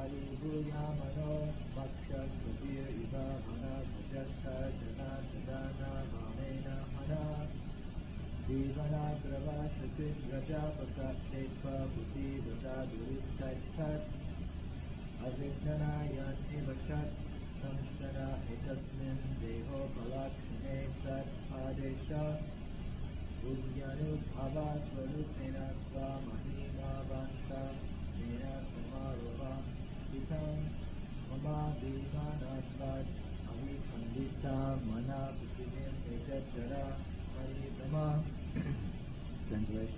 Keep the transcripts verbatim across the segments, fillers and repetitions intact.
Paribhuyamano Bhakshat Prabir Iva Mana Bhajastha Jana Jadana Bhamena Mana Divana Grava Shatit Raja Pakat Shekha Bhuti Vata Duristachat Avignana Yanti Vachat Samstana Etasmin Deho Balakshane Sat Adesha Udyanu Bhava Swarupena Sva Mahima Vanta Nena Samarova Itam Mama Divanatvat Avi Pandita Mana Putinim Ekachara Maridama. Translation.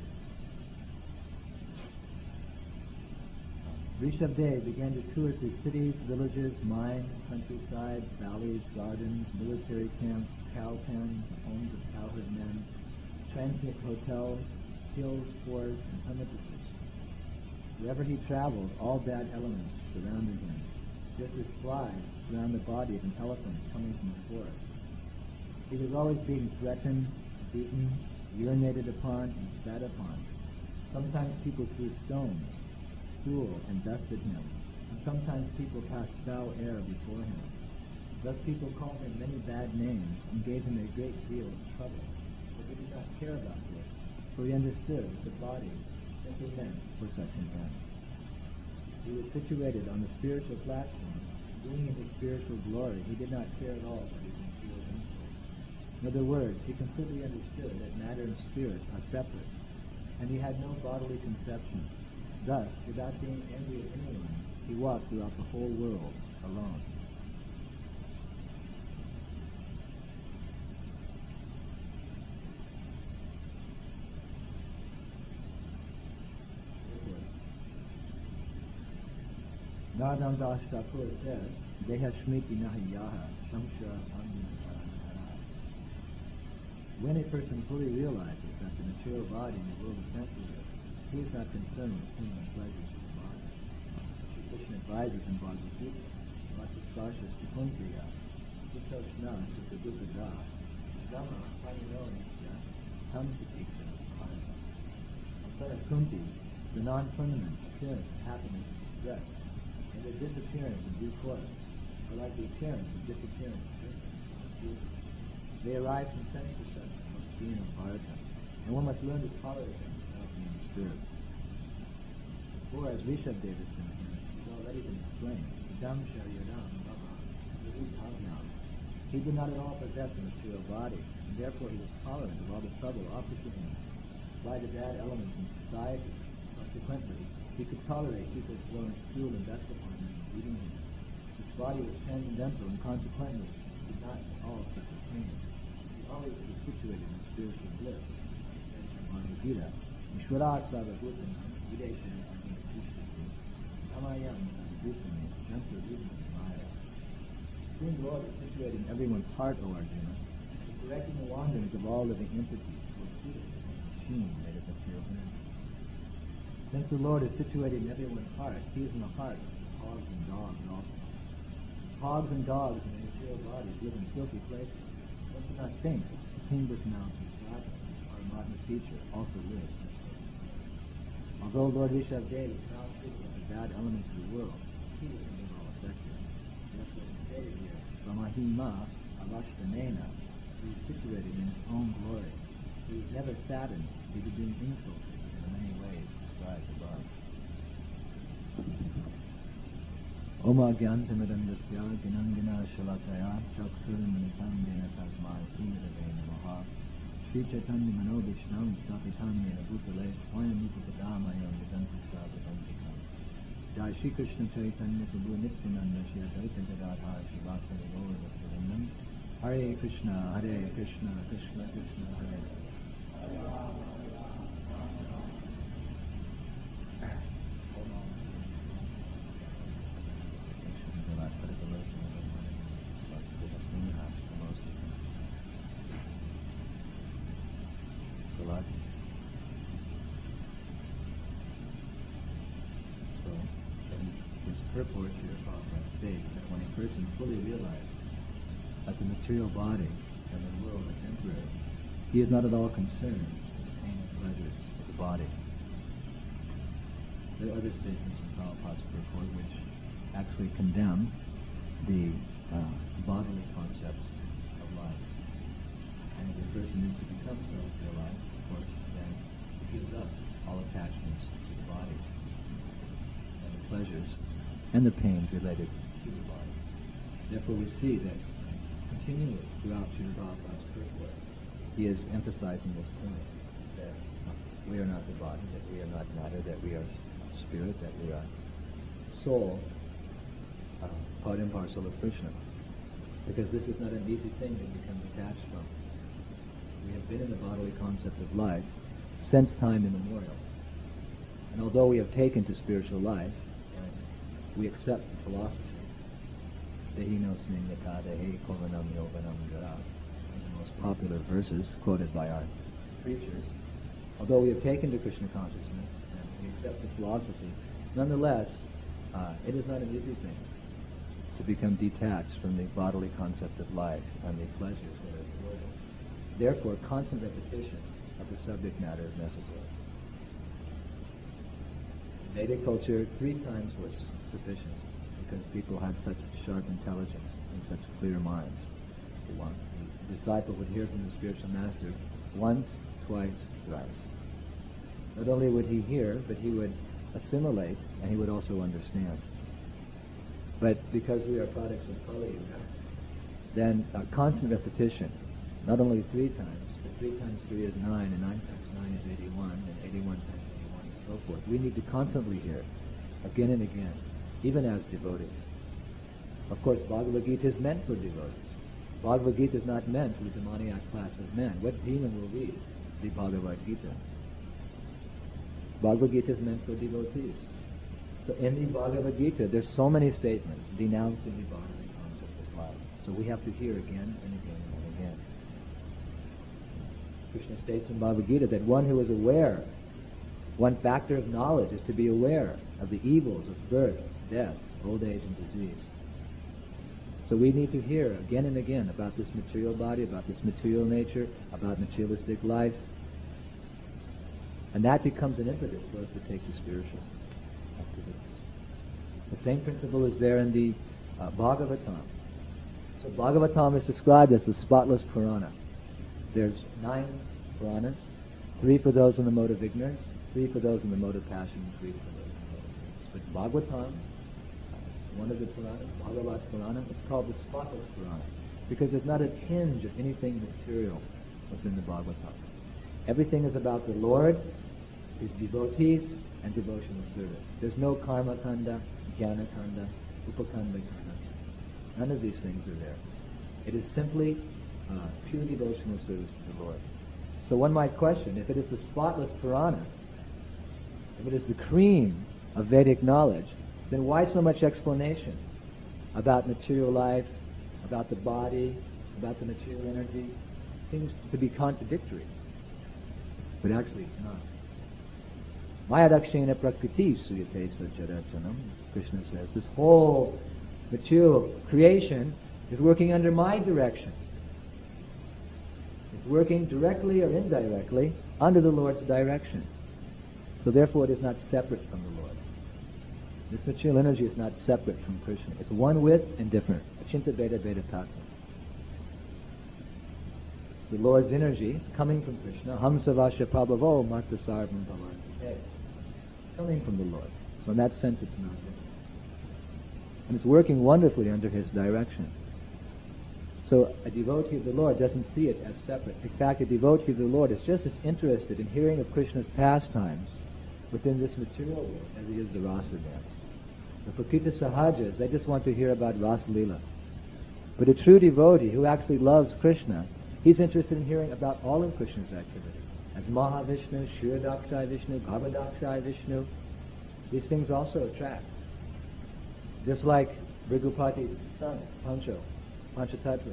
Rishabdev began to tour through cities, villages, mines, countryside, valleys, gardens, military camps, cow pens, homes of cowherd men, transient hotels, hills, forests, and hermitages. Wherever he traveled, all bad elements surrounded him, just as flies surround the body of an elephant coming from the forest. He was always being threatened, beaten, urinated upon, and spat upon. Sometimes people threw stones, stool, and dusted him, and sometimes people passed foul air before him. Thus people called him many bad names and gave him a great deal of trouble. But he did not care about this, for he understood that the body simply meant for such an end. He was situated on the spiritual platform, being in his spiritual glory. He did not care at all for his material insults. In other words, he completely understood that matter and spirit are separate, and he had no bodily conception. Thus, without being angry at anyone, he walked throughout the whole world alone. Narottam Das Thakur said, Deha Smriti Nahiyaha Samshara Pandinatara. When a person fully realizes that the material body in the world is temporary, he is not concerned with human pleasures of the body. Krishna advises in Bhagavad Gita, Vatisvashas Tukuntriya, Sitoshna Sukhadukkada, Dhamma Parinonitya, Tamsitiksa Bharata. On son of Kunti, the non-permanent appearance of happiness and distress, and their disappearance in due course, are like the appearance and disappearance of distance. They arise from sense perception, must be in Bharata, and one must learn to tolerate them without being disturbed. For as Rishabdev is concerned, has already been explained, Idam Sharyadam Bhava Viruddhavyam. He did not at all possess a material body, and therefore he was tolerant of all the trouble offered to him by the bad elements in society. Consequently, he could tolerate people throwing stool and dust upon him and beating him. His body was transcendental, and consequently he did not at all suffer pain. He always was situated in spiritual bliss. Bhagavad Gita, Ishvara Sarvabhutam Videsham Sankishti Amayam Sarvabhutam Janta Rudam Maya. The Supreme Lord is situated in everyone's heart, O Arjuna, and correcting the wanderings of all living entities who are seated in a machine made of material energy. Since the Lord is situated in everyone's heart, he is in the heart of hogs and dogs also. Hogs and dogs in the material bodies live in filthy places. One cannot think that the Supreme Personality of Godhead, our Mahatma teacher, also lives. Although Lord Rishabdev is now speaking of the bad elements of the world, he is in all affected. Therefore, he stated here, Brahmahima Avashtanena, he is situated in his own glory. He is never saddened due to being insulted in many ways. Oma Gyantamirandasya Ginangina Shalakaya Chaksurimanitam Dena Tasmai Sundave Namaha Sri Chaitanya Manobhishnam Stapitam Yena Bhutale Swayam Upapadamayo Vedanti Svapadantikam Jai Shri Krishna Chaitanya Prabhu Nityananda Shri Advaita Gadadhar Shivasari Gaura Bhaktivinoda Hare Krishna Hare Krishna Krishna Krishna Hare Hare. Purport here Prabhupada states that when a person fully realizes that the material body and the world are temporary, he is not at all concerned with the pain and pleasures of the body. There are other statements in Prabhupada's purport which actually condemn the uh, bodily concepts of life. And if a person needs to become self-realized, of course, then he gives up all attachments to the body and the pleasures and the pains related to the body. Therefore, we see that continually throughout Srila Prabhupada's purport, he is emphasizing this point that we are not the body, that we are not matter, that we are spirit, that we are soul, uh, part and parcel of Krishna. Because this is not an easy thing to become detached from. We have been in the bodily concept of life since time immemorial. And although we have taken to spiritual life, and we accept the philosophy, Dehinosmin yatadehe kovanam yoganam jara, the most popular verses quoted by our preachers, although we have taken to Krishna consciousness and we accept the philosophy, nonetheless, uh, it is not an easy thing to become detached from the bodily concept of life and the pleasures that are avoided. Therefore, constant repetition of the subject matter is necessary. In Vedic culture, three times was sufficient because people had such sharp intelligence and such clear minds. The, one, the disciple would hear from the spiritual master once, twice, thrice. Not only would he hear, but he would assimilate and he would also understand. But because we are products of Kali Yuga, then uh, constant repetition, not only three times, but three times three is nine, and nine times nine is eighty-one, and eighty-one times eighty-one, and so forth. We need to constantly hear, again and again, even as devotees. Of course, Bhagavad Gita is meant for devotees. Bhagavad Gita is not meant for the demoniac class of men. What demon will read the Bhagavad Gita? Bhagavad Gita is meant for devotees. So in the Bhagavad Gita, there's so many statements denouncing the bodily concept of life. So we have to hear again and again and again. Krishna states in Bhagavad Gita that one who is aware, one factor of knowledge is to be aware of the evils of birth, death, old age, and disease. So we need to hear again and again about this material body, about this material nature, about materialistic life. And that becomes an impetus for us to take to spiritual activities. The same principle is there in the uh, Bhagavatam. So Bhagavatam is described as the spotless Purana. There's nine Puranas, three for those in the mode of ignorance, three for those in the mode of passion, and three for those in the mode of ignorance. But Bhagavatam, one of the Puranas, Bhagavat Purana, it's called the spotless Purana because there's not a tinge of anything material within the Bhagavatam. Everything is about the Lord, His devotees, and devotional service. There's no karma kanda, jnana kanda, upakanda kanda. None of these things are there. It is simply uh, pure devotional service to the Lord. So one might question, if it is the spotless Purana, if it is the cream of Vedic knowledge, then why so much explanation about material life, about the body, about the material energy? It seems to be contradictory. But actually it's not. Mayadakshena prakriti suyate sacharachanam, Krishna says. This whole material creation is working under my direction. It's working directly or indirectly under the Lord's direction. So therefore it is not separate from the Lord. This material energy is not separate from Krishna. It's one with and different. Achinta Veda Veda Tattva. The Lord's energy is coming from Krishna. Hamsavasya Prabhavo Marta Sarvam Bhavarti. Coming from the Lord. So in that sense it's not different. And it's working wonderfully under His direction. So a devotee of the Lord doesn't see it as separate. In fact, a devotee of the Lord is just as interested in hearing of Krishna's pastimes within this material world as he is the rasa dance. The Prakita Sahajas, they just want to hear about Rasa Lila. But a true devotee who actually loves Krishna, he's interested in hearing about all of Krishna's activities. As Mahavishnu, Kshirodakshai Vishnu, Garbhodakshai Vishnu, these things also attract. Just like Bhrigupati's son, Pancho, Panchatattva.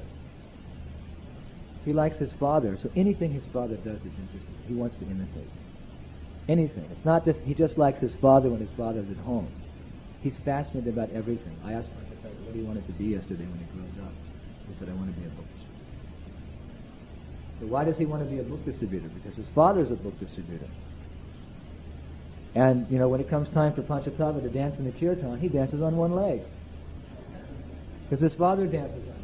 He likes his father, so anything his father does is interesting. He wants to imitate. Anything. It's not just, he just likes his father when his father's at home. He's fascinated about everything. I asked Panchatattva what he wanted to be yesterday when he grows up. He said, I want to be a book distributor. So why does he want to be a book distributor? Because his father's a book distributor. And, you know, when it comes time for Panchatattva to dance in the kirtan, he dances on one leg. Because his father dances on one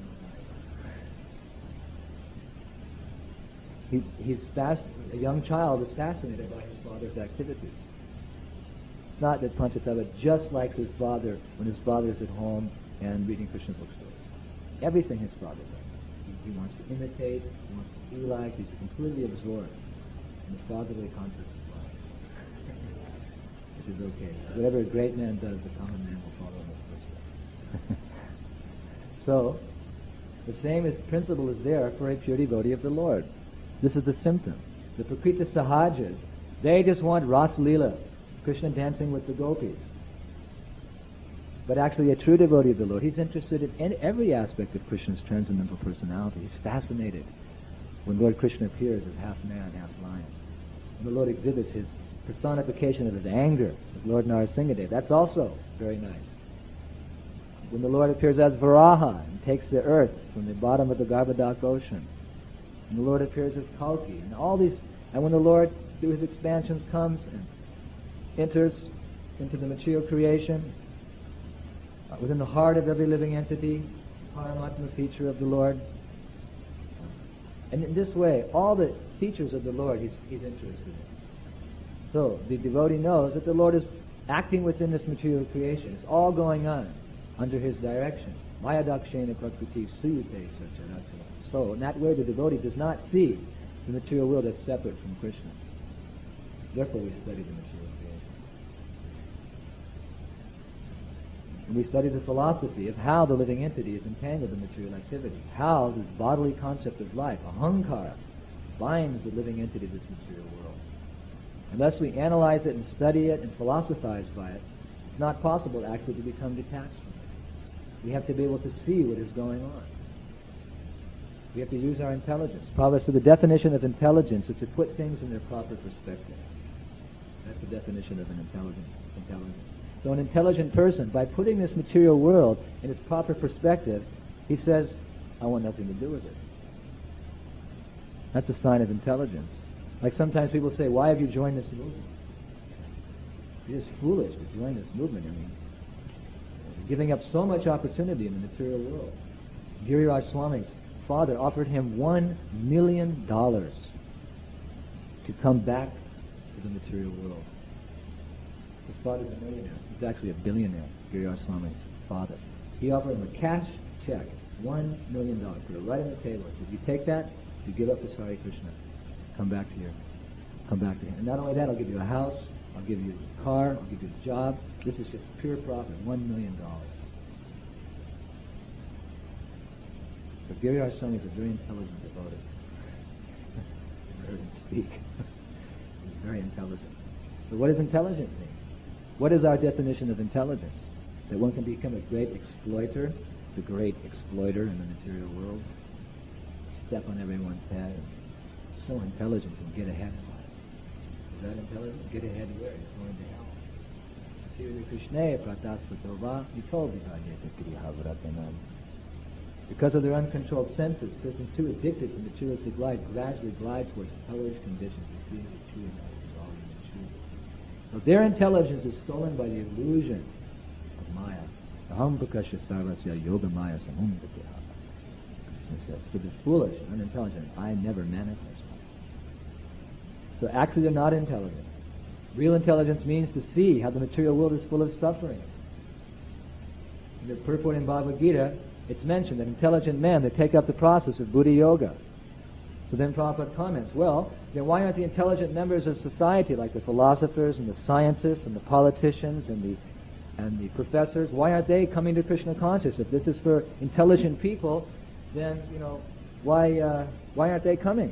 leg. He, he's fast, a young child is fascinated by his father's activities. It's not that Panchatattva just likes his father when his father is at home and reading Krishna book stories. Everything his father does. He, he wants to imitate, he wants to be like, he's completely absorbed in the fatherly concept of life. Which is okay. Whatever a great man does, the common man will follow in his footsteps. So, the same is, principle is there for a pure devotee of the Lord. This is the symptom. The Prakriti Sahajas, they just want Ras Leela, Krishna dancing with the gopis. But actually a true devotee of the Lord, he's interested in any, every aspect of Krishna's transcendental personality. He's fascinated when Lord Krishna appears as half man, half lion. When the Lord exhibits his personification of his anger as Lord Narasimhadev. That's also very nice. When the Lord appears as Varaha and takes the earth from the bottom of the Garbhodak ocean. And the Lord appears as Kalki. And all these, and when the Lord, through his expansions, comes and enters into the material creation, uh, within the heart of every living entity, Paramatma feature of the Lord. And in this way, all the features of the Lord he's, he's interested in. So the devotee knows that the Lord is acting within this material creation. It's all going on under his direction. Mayadakshena prakriti suyute sacharacha. So in that way the devotee does not see the material world as separate from Krishna. Therefore we study the material creation. And we study the philosophy of how the living entity is entangled in material activity. How this bodily concept of life, ahankara, binds the living entity to this material world. Unless we analyze it and study it and philosophize by it, it's not possible actually to become detached from it. We have to be able to see what is going on. We have to use our intelligence. Prabhupada said the definition of intelligence is to put things in their proper perspective. That's the definition of an intelligent intelligence. So an intelligent person, by putting this material world in its proper perspective, he says, I want nothing to do with it. That's a sign of intelligence. Like sometimes people say, why have you joined this movement? It is foolish to join this movement. I mean, giving up so much opportunity in the material world. Giriraj Swami's father offered him one million dollars to come back to the material world. His father's a millionaire. He's actually a billionaire, Giriraj Swami's father. He offered him a cash check, one million dollars, put it right on the table. He said, you take that, you give up this Hare Krishna. Come back to your, come back to him. And not only that, I'll give you a house, I'll give you a car, I'll give you a job. This is just pure profit, one million dollars. But Giriraj Swami is a very intelligent devotee. I heard him speak. He's very intelligent. So what does intelligent mean? What is our definition of intelligence? That one can become a great exploiter, the great exploiter in the material world, step on everyone's head, and so intelligent and get ahead in life. Is that intelligent? Get ahead where? He's going to hell. Because of their uncontrolled senses, persons too addicted to materialistic life gradually glide towards hellish conditions. So their intelligence is stolen by the illusion of Maya. Aham prakasha sarvasya yoga maya samum vidyah. Krishna says, for the foolish and unintelligent, I never manifest myself. So actually they're not intelligent. Real intelligence means to see how the material world is full of suffering. In the purport in Bhagavad Gita, it's mentioned that intelligent men, they take up the process of Buddha Yoga. So then Prabhupada comments, well, then why aren't the intelligent members of society, like the philosophers and the scientists and the politicians and the and the professors, why aren't they coming to Krishna consciousness? If this is for intelligent people, then, you know, why uh, why aren't they coming?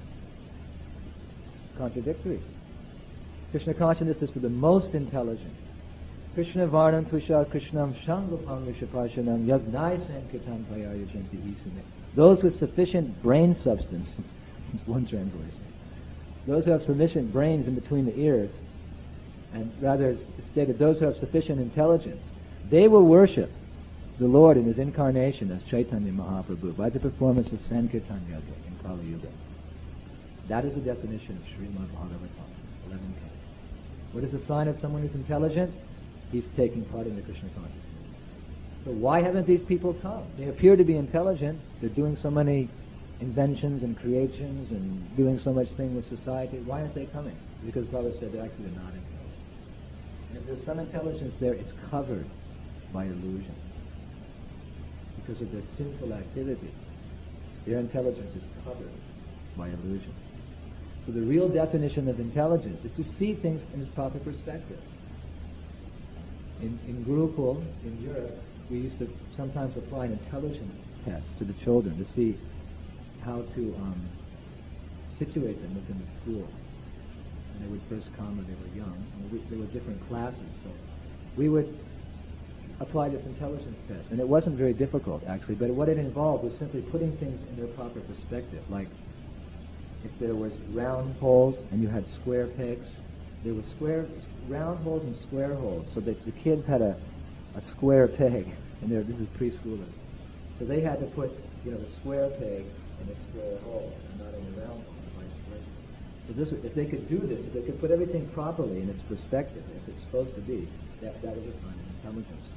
It's contradictory. Krishna consciousness is for the most intelligent. Krishna Varnam Tusha Krishnam Shangapam Vishapashanam Yagnai Sankirtan Payayajanti Isame. Those with sufficient brain substance, one translation, those who have sufficient brains in between the ears, and rather it's stated those who have sufficient intelligence, they will worship the Lord in his incarnation as Chaitanya Mahaprabhu by the performance of Sankirtan Yajna in Kali Yuga. That is the definition of Srimad Bhagavatam, eleven K. What is a sign of someone who's intelligent? He's taking part in the Krishna consciousness. So why haven't these people come? They appear to be intelligent. They're doing so many inventions and creations and doing so much thing with society. Why aren't they coming? Because Prabhupada said they're actually not intelligent. And if there's some intelligence there, it's covered by illusion. Because of their sinful activity, their intelligence is covered by illusion. So the real definition of intelligence is to see things in its proper perspective. In, in Gurukul, in Europe, we used to sometimes apply an intelligence test to the children to see how to um, situate them within the school. And they would first come when they were young. And we, there were different classes, so we would apply this intelligence test. And it wasn't very difficult, actually, but what it involved was simply putting things in their proper perspective. Like, if there was round holes and you had square pegs, there were square, round holes and square holes, so that the kids had a, a square peg, and they're, this is preschoolers. So they had to put, you know, the square peg in a square hole, and not in the round hole, and vice versa. So this, if they could do this, if they could put everything properly in its perspective, as it's supposed to be, that, that is a sign of intelligence.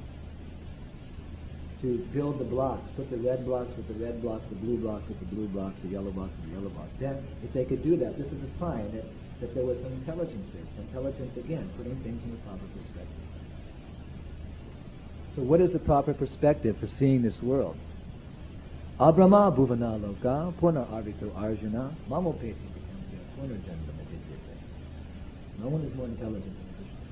To build the blocks, put the red blocks with the red blocks, the blue blocks with the blue blocks, the yellow blocks with the yellow blocks. Then, if they could do that, this is a sign that, that there was some intelligence there. Intelligence, again, putting things in the proper perspective. So what is the proper perspective for seeing this world? Abrahma bhuvana loka purna arvito arjuna mamo peti vikamya punarjanma medityate. No one is more intelligent than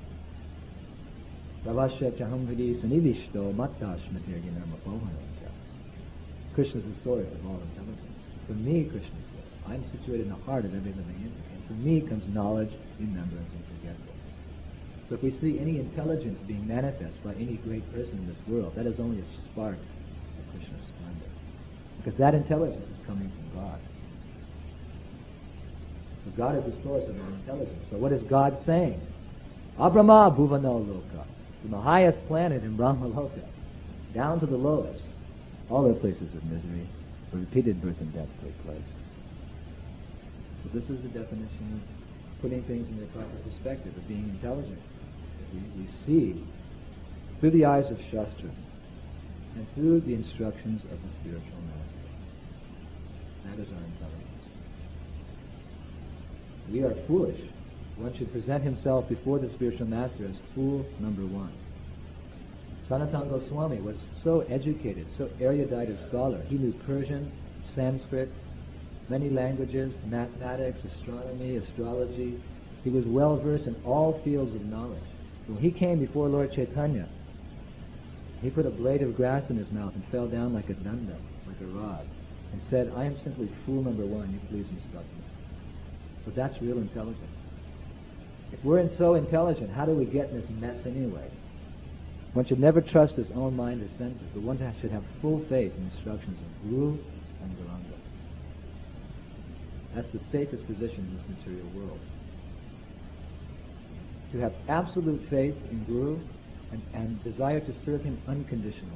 Ravasya chaham vidi sunivishto mattashmatirgina mapohanamcha. Krishna is the source of all intelligence. For me, Krishna says, I'm situated in the heart of every living entity. And for me comes knowledge, remembrance, and forgetfulness. So if we see any intelligence being manifest by any great person in this world, that is only a spark of Krishna's splendor. Because that intelligence is coming from God. So God is the source of all intelligence. So what is God saying? Abrahma bhuvano loka. From the highest planet in Brahmaloka, down to the lowest, all are places of misery, where repeated birth and death take place. So this is the definition of putting things in their proper perspective, of being intelligent. We, we see through the eyes of Shastra and through the instructions of the spiritual master. That is our intelligence. We are foolish. One should present himself before the spiritual master as fool number one. Sanatana Goswami was so educated, so erudite a scholar. He knew Persian, Sanskrit, many languages, mathematics, astronomy, astrology. He was well versed in all fields of knowledge. When he came before Lord Chaitanya, he put a blade of grass in his mouth and fell down like a danda, like a rod, and said, I am simply fool number one, you please instruct me. So that's real intelligence. If we're in so intelligent, how do we get in this mess anyway? One should never trust his own mind or senses, but one should have full faith in instructions of Guru and Gauranga. That's the safest position in this material world. To have absolute faith in Guru and, and desire to serve him unconditionally.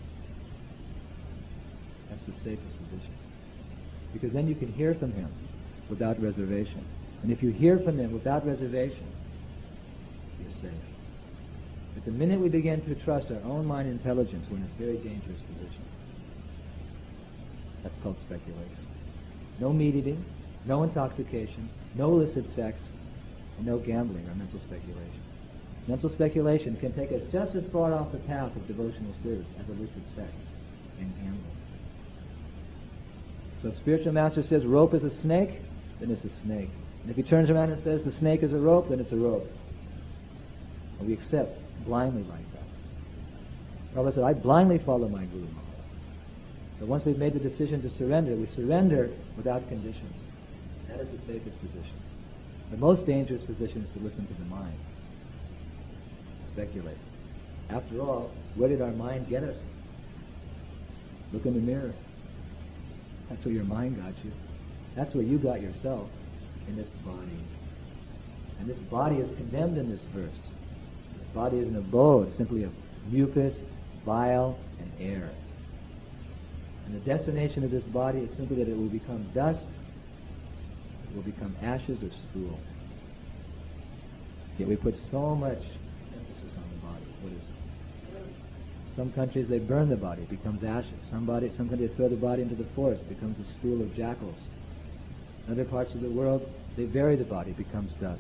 That's the safest position. Because then you can hear from him without reservation. And if you hear from him without reservation, you're safe. But the minute we begin to trust our own mind and intelligence, we're in a very dangerous position. That's called speculation. No meat eating, no intoxication, no illicit sex, and no gambling or mental speculation. Mental speculation can take us just as far off the path of devotional service as illicit sex and gambling. So if spiritual master says rope is a snake, then it's a snake. And if he turns around and says the snake is a rope, then it's a rope. And we accept blindly like that. Prabhupada said, I blindly follow my Guru Maharaj. So once we've made the decision to surrender, we surrender without conditions. That is the safest position. The most dangerous position is to listen to the mind. Speculate. After all, where did our mind get us? Look in the mirror. That's where your mind got you. That's where you got yourself, in this body. And this body is condemned in this verse. This body is an abode simply of mucus, bile, and air. And the destination of this body is simply that it will become dust, it will become ashes or stool. Yet we put so much emphasis on the body. What is it? Some countries, they burn the body, it becomes ashes. Somebody, some countries throw the body into the forest, it becomes a stool of jackals. In other parts of the world, they bury the body, it becomes dust.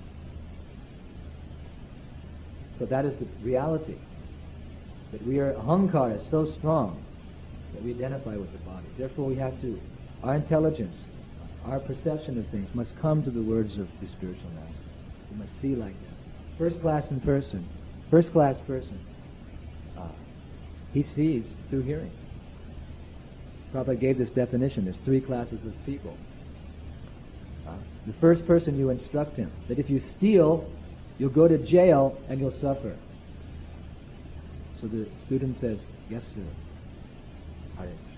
So that is the reality. That we are, ahankara is so strong that we identify with the body. Therefore we have to, our intelligence, our perception of things must come to the words of the spiritual master. We must see like that. First class in person, first class person, uh, he sees through hearing. Prabhupada gave this definition. There's three classes of people. Uh, the first person, you instruct him that if you steal, you'll go to jail and you'll suffer. So the student says, yes, sir. Hare Krishna.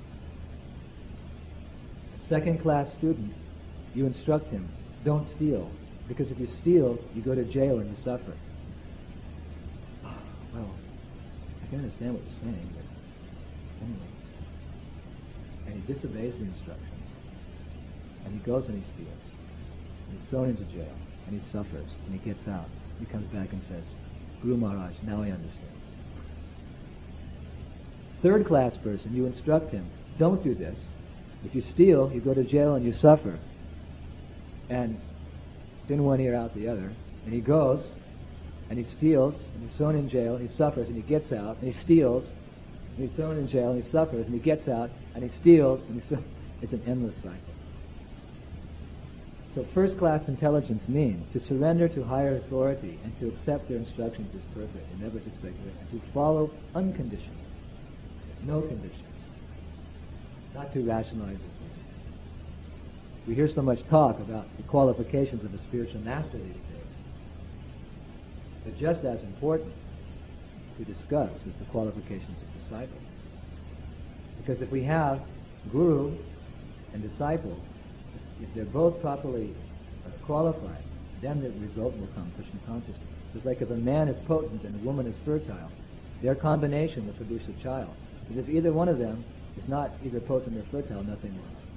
Second class student, you instruct him, don't steal, because if you steal, you go to jail and you suffer. Well, I can understand what you're saying, but anyway. And he disobeys the instruction, and he goes and he steals, and he's thrown into jail, and he suffers, and he gets out. He comes back and says, Guru Maharaj, now I understand. Third class person, you instruct him, don't do this. If you steal, you go to jail and you suffer. And it's in one ear, out the other. And he goes, and he steals, and he's thrown in jail, he suffers, and he gets out, and he steals, and he's thrown in jail, and he suffers, and he gets out, and he steals, and he su- it's an endless cycle. So first-class intelligence means to surrender to higher authority and to accept their instructions as perfect and never to speculate, and to follow unconditionally, no conditions, not to rationalize it. We hear so much talk about the qualifications of a spiritual master these days. But just as important to discuss is the qualifications of disciple. Because if we have guru and disciple, if they're both properly uh, qualified, then the result will come, Krishna consciousness. Just like if a man is potent and a woman is fertile, their combination will produce a child. But if either one of them is not either potent or fertile, nothing will happen.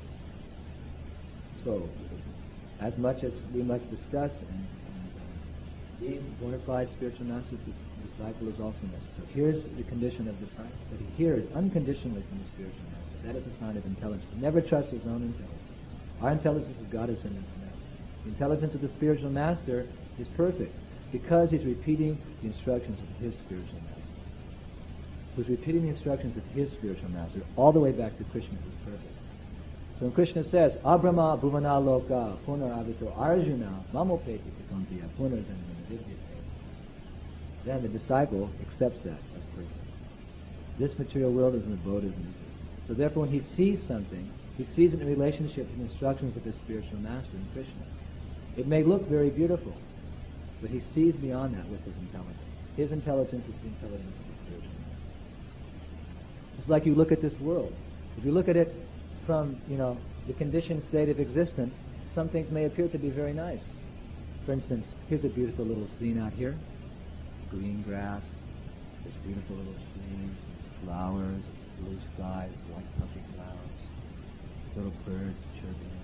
So, as much as we must discuss and, and uh, be bona fide spiritual master, the disciple is also necessary. So here's the condition of the disciple, that he hears unconditionally from the spiritual master. That is a sign of intelligence. He never trusts his own intelligence. Our intelligence is God is in us. The intelligence of the spiritual master is perfect because he's repeating the instructions of his spiritual master. Who's repeating the instructions of his spiritual master all the way back to Krishna, who's perfect. So when Krishna says, Abrahma bhuvana loka punar avito arjuna mamopeti kakantiya punarjanmana vidyate, then the disciple accepts that as perfect. This material world is an abode of misery. So therefore when he sees something, he sees it in relationship to the instructions of his spiritual master in Krishna. It may look very beautiful, but he sees beyond that with his intelligence. His intelligence is the intelligence of the spiritual master. It's like you look at this world. If you look at it from, you know, the conditioned state of existence, some things may appear to be very nice. For instance, here's a beautiful little scene out here. Green grass, there's beautiful little trees, flowers, it's blue skies, white puffy clouds, little birds chirping.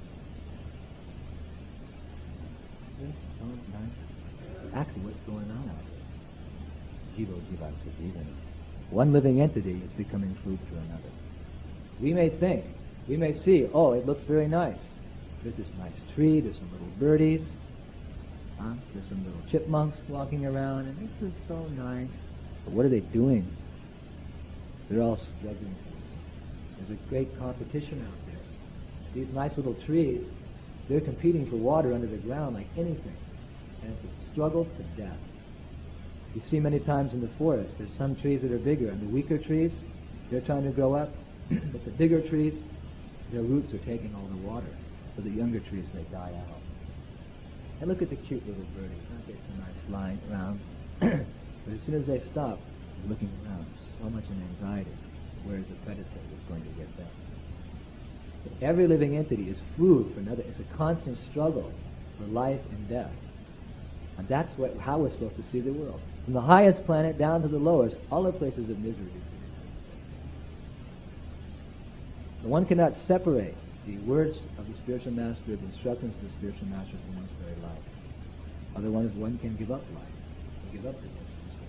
Yes, it's so nice. Actually, what's going on out there? Jiva jiva sajiva. One living entity is becoming food for another. We may think, we may see, oh, it looks very nice. There's this nice tree, there's some little birdies, huh? There's some little chipmunks walking around, and this is so nice. But what are they doing? They're all struggling. There's a great competition out there. These nice little trees, they're competing for water under the ground like anything. And it's a struggle to death. You see many times in the forest, there's some trees that are bigger, and the weaker trees, they're trying to grow up. But the bigger trees, their roots are taking all the water. So the younger trees, they die out. And look at the cute little birdies. Aren't they so nice flying around? But as soon as they stop, they're looking around. So much in anxiety. Where is the predator that's going to get them? So every living entity is food for another. It's a constant struggle for life and death. And that's what, how we're supposed to see the world. From the highest planet down to the lowest, all are places of misery. So one cannot separate the words of the spiritual master, the instructions of the spiritual master from one's very life. Otherwise, one can give up life, give up the destiny.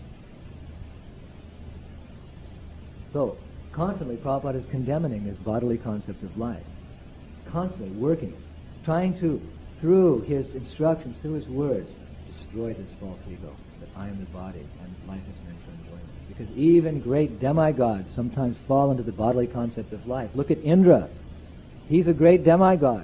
So, constantly, Prabhupada is condemning this bodily concept of life. Constantly working, trying to, through his instructions, through his words, destroy this false ego, that I am the body and life is meant for enjoyment. Because even great demigods sometimes fall into the bodily concept of life. Look at Indra. He's a great demigod.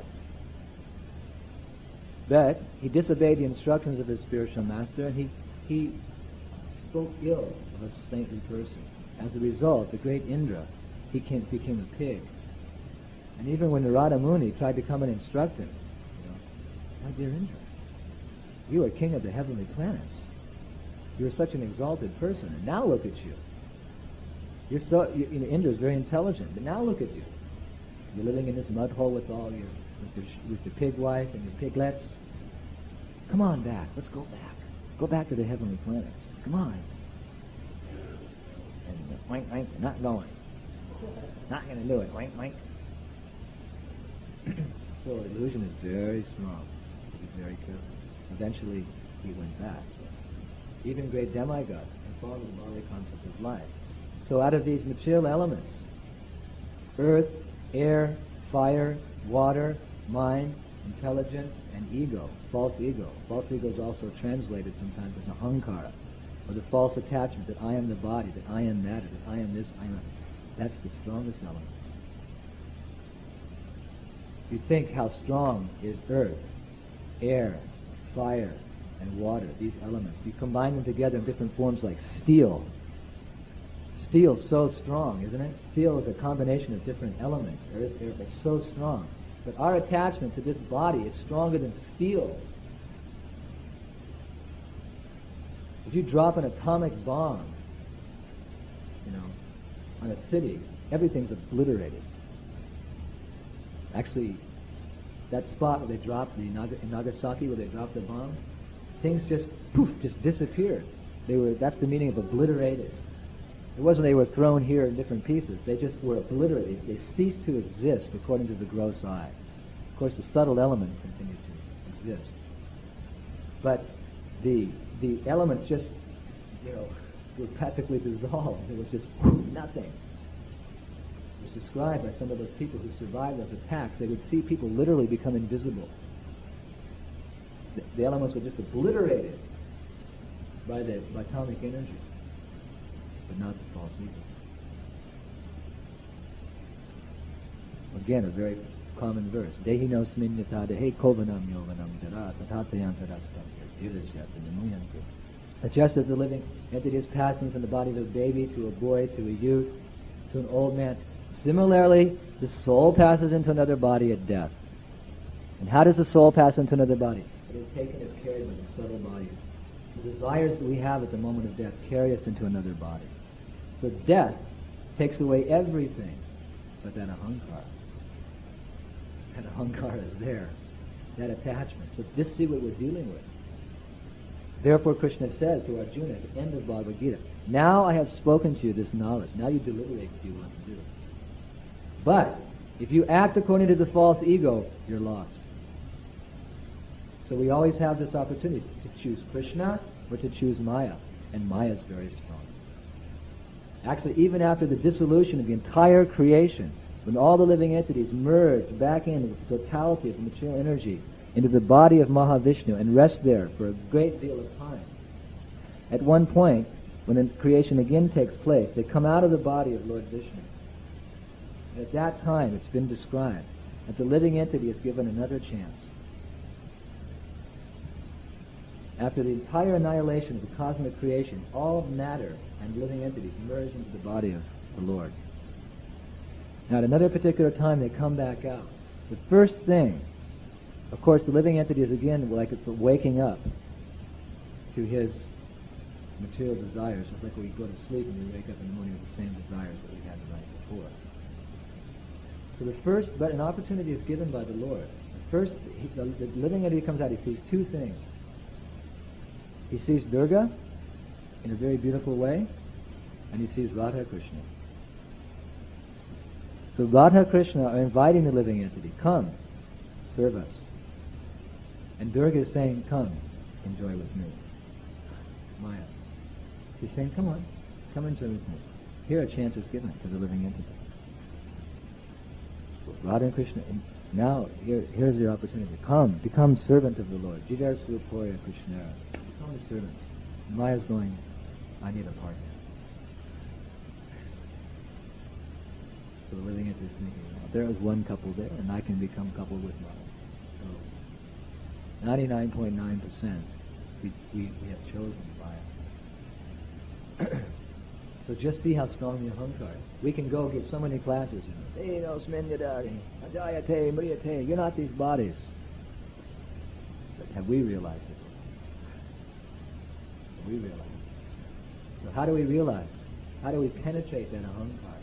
But he disobeyed the instructions of his spiritual master, and he, he spoke ill of a saintly person. As a result, the great Indra, he came, became a pig. And even when Narada Muni tried to come and instruct him, you know, my dear Indra, you are king of the heavenly planets. You are such an exalted person, and now look at you. You're so, you, you know, Indra is very intelligent, but now look at you. You're living in this mud hole with all your, with your, with your pig wife and your piglets. Come on back. Let's go back. Go back to the heavenly planets. Come on. And uh, wink, wink, not going. Not going to do it. Wink, wink. So illusion is very strong. Be very careful. Eventually, he went back. Even great demigods can follow the bodily concept of life. So out of these material elements, earth, air, fire, water, mind, intelligence, and ego, false ego. False ego is also translated sometimes as ahankara, or the false attachment that I am the body, that I am that, or that I am this, I am that. That's the strongest element. You think how strong is earth, air, fire, and water, these elements. You combine them together in different forms like steel. Steel's so strong, isn't it? Steel is a combination of different elements. Earth, air, it's so strong. But our attachment to this body is stronger than steel. If you drop an atomic bomb, you know, on a city, everything's obliterated. Actually, that spot where they dropped the Naga, in Nagasaki, where they dropped the bomb, things just poof, just disappeared. They were. That's the meaning of obliterated. It wasn't they were thrown here in different pieces. They just were obliterated. They ceased to exist according to the gross eye. Of course, the subtle elements continue to exist, but the the elements just, you know, were practically dissolved. It was just nothing. It was described by some of those people who survived those attacks. They would see people literally become invisible. The, the elements were just obliterated by the by atomic energy, but not the false ego. Again, a very common verse. Dehi no sminyata dehi kovanam yovanam dara tatatayantarastam. Just as the living entity is passing from the body of a baby to a boy, to a youth, to an old man, similarly, the soul passes into another body at death. And how does the soul pass into another body? It is taken as carried by the subtle body. The desires that we have at the moment of death carry us into another body. So death takes away everything but that ahankara. That ahankara is there. That attachment. So this is what we're dealing with. Therefore Krishna says to Arjuna at the end of Bhagavad Gita, now I have spoken to you this knowledge. Now you deliberate what you want to do. But if you act according to the false ego, you're lost. So we always have this opportunity to choose Krishna or to choose Maya. And Maya is very strong. Actually, even after the dissolution of the entire creation, when all the living entities merge back into the totality of material energy into the body of Mahavishnu and rest there for a great deal of time, at one point, when the creation again takes place, they come out of the body of Lord Vishnu. And at that time, it's been described that the living entity is given another chance. After the entire annihilation of the cosmic creation, all matter and living entities merge into the body of the Lord. Now, at another particular time, they come back out. The first thing, of course, the living entity is again like it's waking up to his material desires, just like when we go to sleep and we wake up in the morning with the same desires that we had the night before. So the first, but an opportunity is given by the Lord. The first, he, the, the living entity comes out, he sees two things. He sees Durga in a very beautiful way, and he sees Radha Krishna. So Radha Krishna are inviting the living entity, come, serve us. And Durga is saying, come, enjoy with me. Maya. She's saying, come on, come enjoy with me. Here a chance is given to the living entity. Radha and Krishna, and now here, here's your opportunity. Come, become servant of the Lord. Jivar Swapoya Krishnara. Become a servant. Maya's going, I need a partner. So the living entity is thinking, well, there is one couple there, and I can become coupled with Maya. So ninety-nine point nine percent we, we, we have chosen Maya. So just see how strong the ahankar is. We can go give so many classes, you know. Enos menyadari, adayate, mriyate. You're not these bodies. But have we realized it? Have we realized it? So how do we realize? How do we penetrate that ahankar?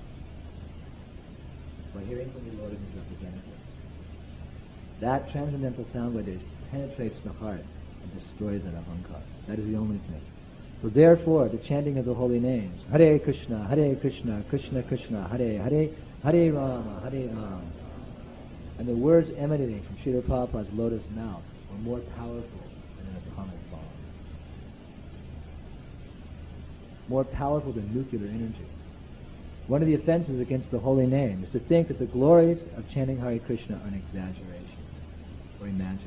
By hearing from the Lord and His representative. That transcendental sound vibration penetrates the heart and destroys that ahankar. That is the only thing. So therefore, the chanting of the holy names, Hare Krishna, Hare Krishna, Krishna Krishna, Hare Hare, Hare Rama, Hare Rama, and the words emanating from Srila Prabhupada's lotus mouth are more powerful than an atomic bomb. More powerful than nuclear energy. One of the offenses against the holy name is to think that the glories of chanting Hare Krishna are an exaggeration or imagination.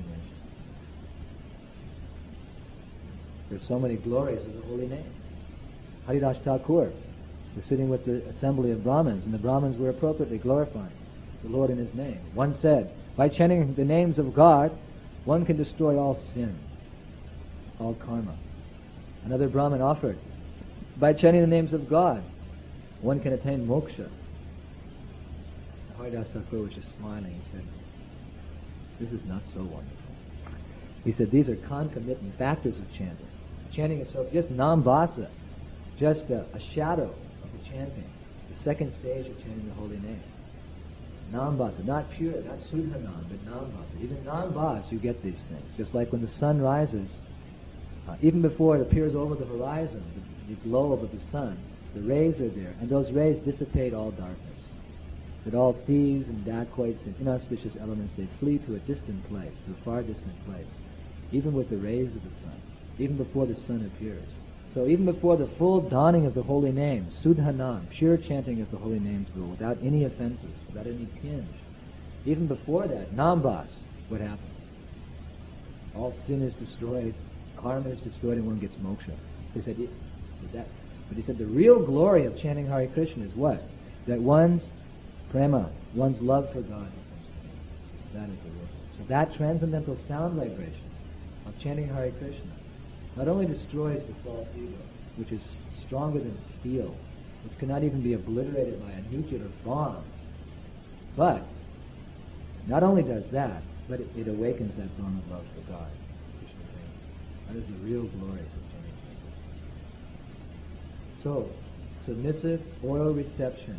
There's so many glories of the holy name. Haridas Thakur was sitting with the assembly of Brahmins, and the Brahmins were appropriately glorifying the Lord in His name. One said, by chanting the names of God, one can destroy all sin, all karma. Another Brahmin offered, by chanting the names of God, one can attain moksha. Haridas Thakur was just smiling. He said, this is not so wonderful. He said, these are concomitant factors of chanting. Chanting is so just nambasa, just a, a shadow of the chanting. The second stage of chanting the holy name. Nambasa, not pure, not sudhanam, but nambasa. Even nambasa, you get these things. Just like when the sun rises, uh, even before it appears over the horizon, the, the glow of the sun, the rays are there, and those rays dissipate all darkness. That all thieves and dacoits and inauspicious elements, they flee to a distant place, to a far distant place, even with the rays of the sun, even before the sun appears. So even before the full dawning of the holy name, sudhanam, pure chanting of the holy names, without any offenses, without any tinge, even before that, nambas, what happens? All sin is destroyed, karma is destroyed, and one gets moksha. He said, that, but he said the real glory of chanting Hare Krishna is what? That one's prema, one's love for God. That is the real. So that transcendental sound vibration of chanting Hare Krishna not only destroys the false ego, which is stronger than steel, which cannot even be obliterated by a nuclear bomb, but not only does that, but it, it awakens that bone of love for God. That is the real glories of chanting Hare Krishna. So, submissive oral reception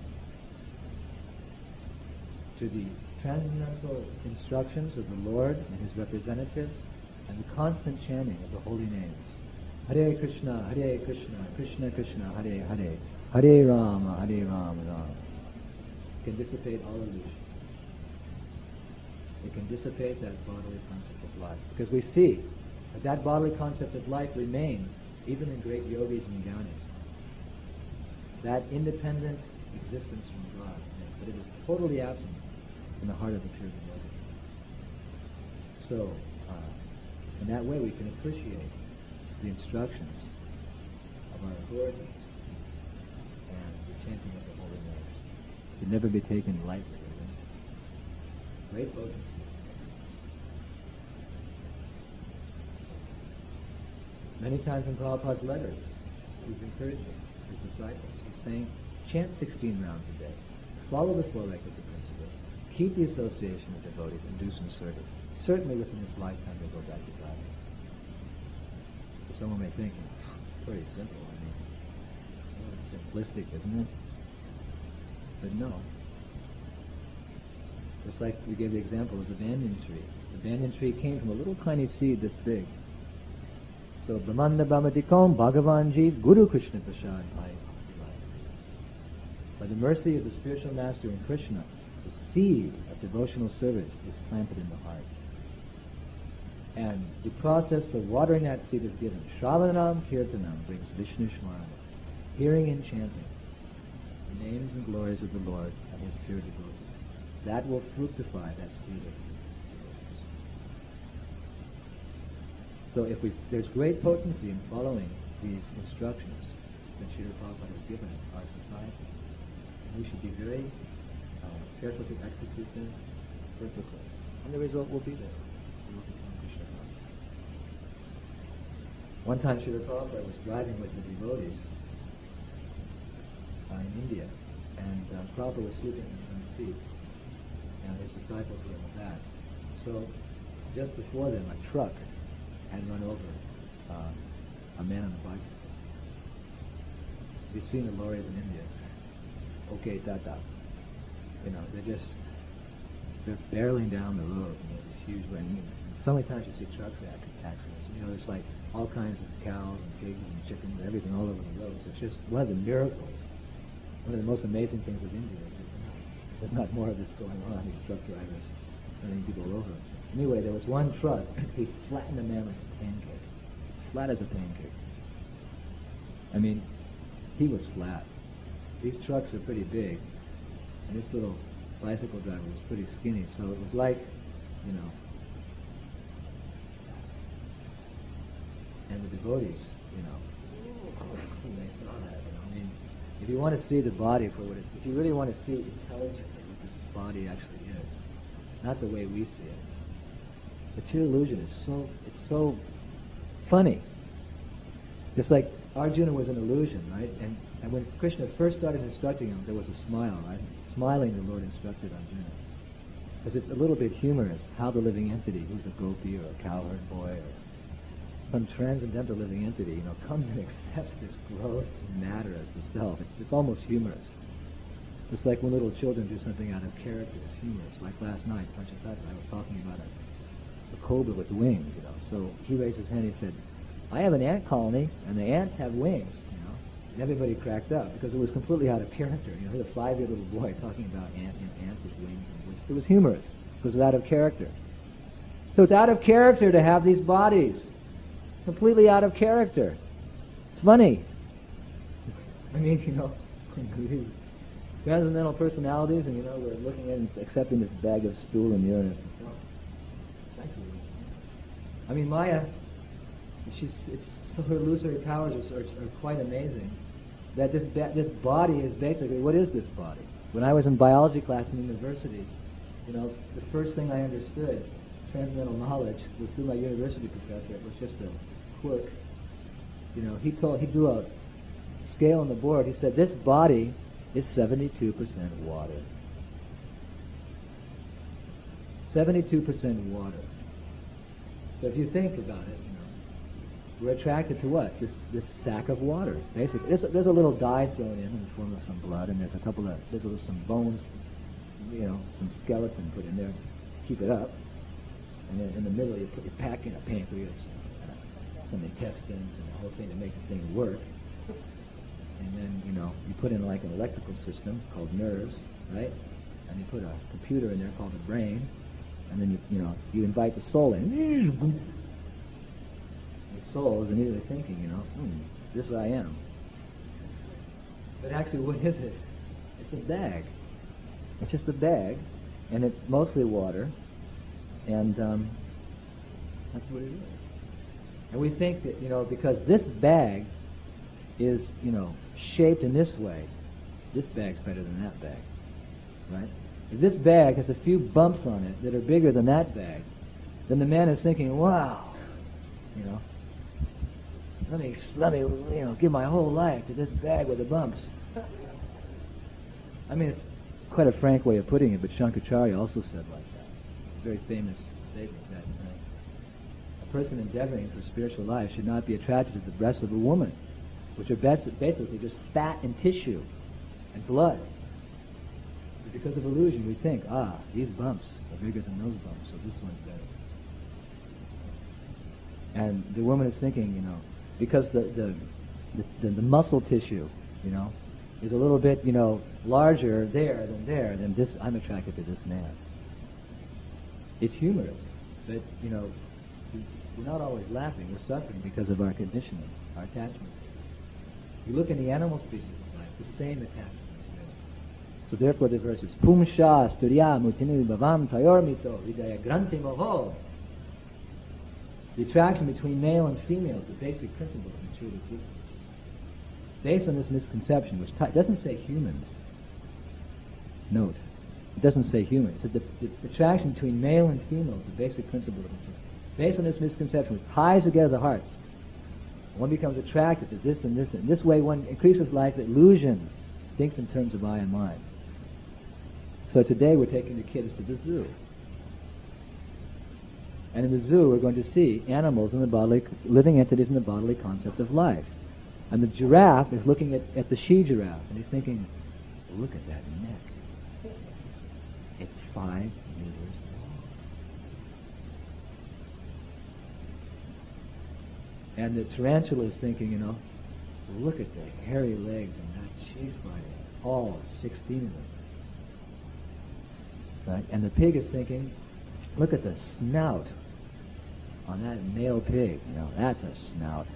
to the transcendental instructions of the Lord and His representatives, and the constant chanting of the holy names. Hare Krishna, Hare Krishna, Krishna Krishna, Hare Hare, Hare Rama, Hare Rama, Rama. It can dissipate all illusion. It can dissipate that bodily concept of life. Because we see that that bodily concept of life remains even in great yogis and jnanis. That independent existence from God, but it is totally absent in the heart of the pure devotee. So, in that way, we can appreciate the instructions of our authorities and the chanting of the holy names. It can never be taken lightly. Great potency. Many times in Prabhupada's letters, he's encouraging his disciples. He's saying, chant sixteen rounds a day. Follow the four requisite principles. Keep the association with devotees and do some service. Certainly within this lifetime they go back to God. So someone may think, it's pretty simple. I mean, well, it's simplistic, isn't it? But no. Just like we gave the example of the banyan tree. The banyan tree came from a little tiny seed this big. So Brahmanda Brahmadikom Bhagavanji Guru Krishna Prasad Bhai. By the mercy of the spiritual master in Krishna, the seed of devotional service is planted in the heart. And the process for watering that seed is given. Shravanam Kirtanam brings Vishnu Smarana, hearing and chanting the names and glories of the Lord and his pure devotees. That will fructify that seed of devotees. So if we, there's great potency in following these instructions that Srila Prabhupada has given our society. And we should be very uh, careful to execute them perfectly. And the result will be there. We will become Krishna conscious. One time Srila Prabhupada was driving with the devotees uh, in India, and uh, Prabhupada was sleeping in the seat, and his disciples were in the back. So just before them, a truck had run over uh, a man on a bicycle. You've seen the lorries in India. Okay, tata. You know, they're just, they're barreling down the road. You know, this huge running. So many times you see trucks accidents. You know, there's like all kinds of cows and pigs and chickens, everything all over the road. So it's just one of the miracles, one of the most amazing things of India is that there's not more of this going on, these truck drivers running people over. Anyway, there was one truck, he flattened a man like a pancake. Flat as a pancake. I mean, he was flat. These trucks are pretty big, and this little bicycle driver was pretty skinny, so it was like, you know, and the devotees, you know, when they saw that, you know, I mean, if you want to see the body for what it, if you really want to see intelligently what this body actually is, not the way we see it, material illusion is so, it's so funny. It's like Arjuna was an illusion, right? And, and when Krishna first started instructing him, there was a smile, right? Smiling, the Lord instructed Arjuna. Because it's a little bit humorous how the living entity, who's a gopi or a cowherd boy or some transcendental living entity, you know, comes and accepts this gross matter as the self. It's, it's almost humorous. It's like when little children do something out of character. It's humorous. Like last night, Panchatattva, I was talking about a, a cobra with wings, you know. So he raised his hand and he said, I have an ant colony, and the ants have wings, you know. And everybody cracked up because it was completely out of character. You know, here's a five-year little boy talking about ant, you know, ants with wings. And it, was, it was humorous. It was out of character. So it's out of character to have these bodies. Completely out of character. It's funny. I mean, you know, these transcendental personalities, and you know, we're looking at and accepting this bag of stool and urine as the self. Thank you. I mean, Maya, she's, it's, so her illusory powers are, are, are quite amazing. That this ba- this body is basically, what is this body? When I was in biology class in university, you know, the first thing I understood, transcendental knowledge, was through my university professor. It was just a quirk. You know, he told, he drew a scale on the board. He said, this body is seventy-two percent water. seventy-two percent water. So if you think about it, you know, we're attracted to what? This this sack of water, basically. There's a, there's a little dye thrown in in the form of some blood, and there's a couple of, there's some bones, you know, some skeleton put in there to keep it up. And then in the middle, you put, you pack in a pancreas, uh, some intestines, and the whole thing to make the thing work. And then, you know, you put in like an electrical system called nerves, right? And you put a computer in there called the brain. And then, you you know, you invite the soul in. The soul is immediately thinking, you know, hmm, this I am. But actually, what is it? It's a bag. It's just a bag, and it's mostly water. And um, that's what it is. And we think that, you know, because this bag is, you know, shaped in this way, this bag's better than that bag, right? If this bag has a few bumps on it that are bigger than that bag, then the man is thinking, wow, you know, let me, let me, you know, give my whole life to this bag with the bumps. I mean, it's quite a frank way of putting it, but Shankaracharya also said like that. It's a very famous statement that uh, a person endeavoring for spiritual life should not be attracted to the breasts of a woman, which are bas- basically just fat and tissue and blood. But because of illusion, we think, ah, these bumps are bigger than those bumps, so this one's better. And the woman is thinking, you know, because the the, the, the muscle tissue, you know, is a little bit, you know, larger there than there, then this, I'm attracted to this man. It's humorous, but, you know, we're not always laughing. We're suffering because of our conditioning, our attachment. You look in the animal species of life, the same attachment is there. So therefore the verse is Pumsha Sturya Mutinu Bhavam Tayormito Vidaya Granti Moho. The attraction between male and female is the basic principle of material existence. Based on this misconception, which t- doesn't say humans. Note, it doesn't say humans. It's the, the, the attraction between male and female is the basic principle of material. Based on this misconception, which ties together the hearts, one becomes attracted to this and this, and this way one increases life illusions, thinks in terms of I and mine. So today we're taking the kids to the zoo. And in the zoo we're going to see animals in the bodily, living entities in the bodily concept of life. And the giraffe is looking at, at the she-giraffe, and he's thinking, look at that neck. It's five meters long. And the tarantula is thinking, you know, look at the hairy legs and that cheese body, all sixteen of them. Right? And the pig is thinking, look at the snout on that male pig. You know, that's a snout.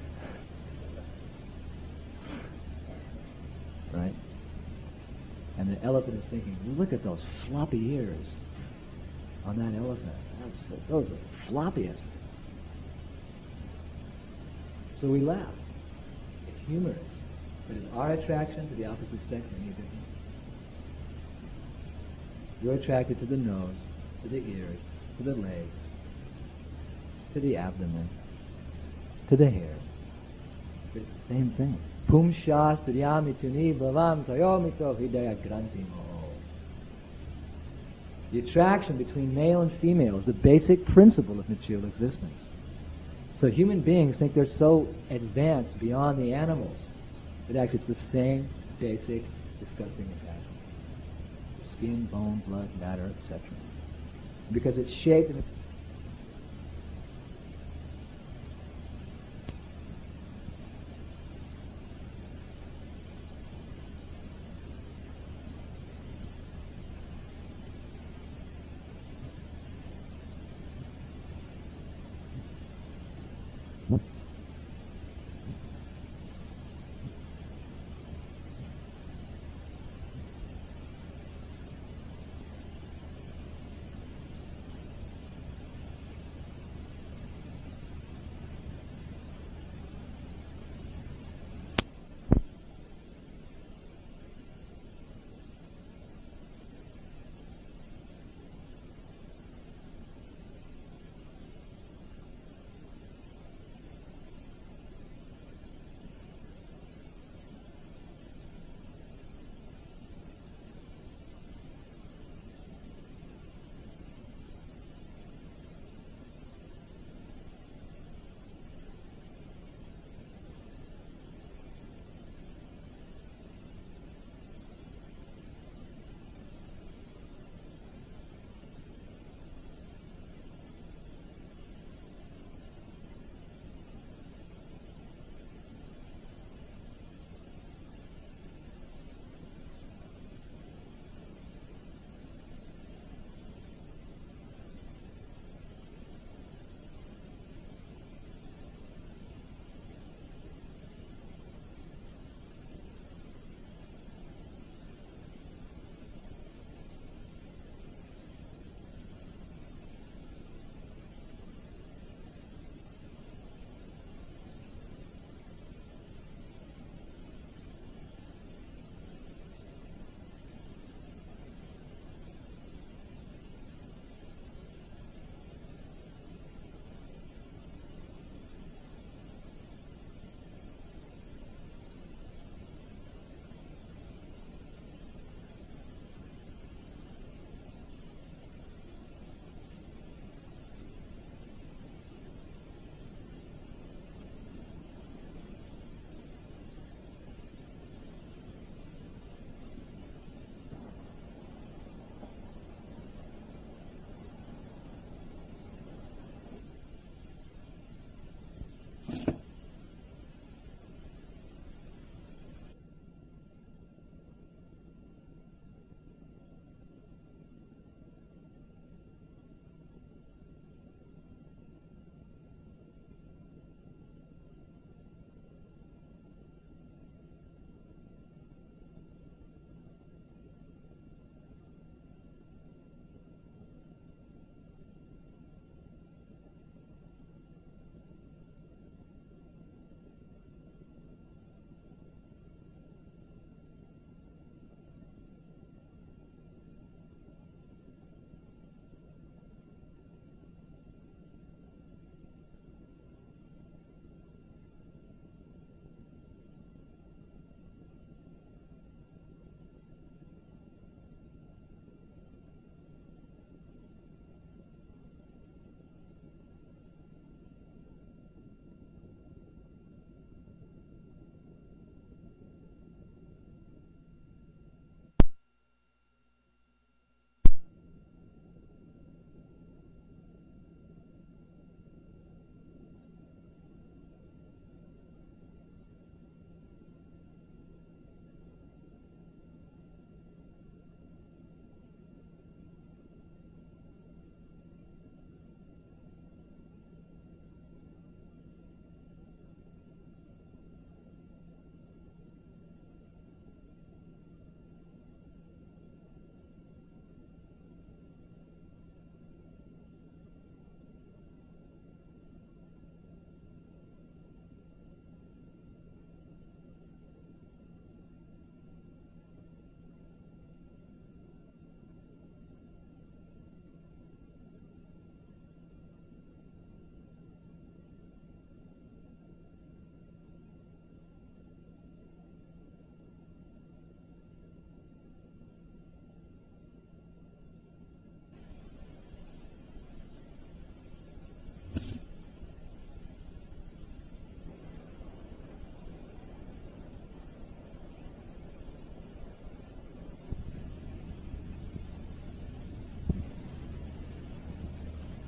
Right? And the elephant is thinking, look at those floppy ears on that elephant. That's, those are the floppiest. So we laugh. It's humorous. But is our attraction to the opposite sex any different? You're attracted to the nose, to the ears, to the legs, to the abdomen, to the hair. But it's the same thing. Pumsha studyami tuni bhavam tayomito hidaya granti moho. The attraction between male and female is the basic principle of material existence. So human beings think they're so advanced beyond the animals, but actually it's the same basic disgusting attachment. Skin, bone, blood, matter, et cetera. Because it's shaped in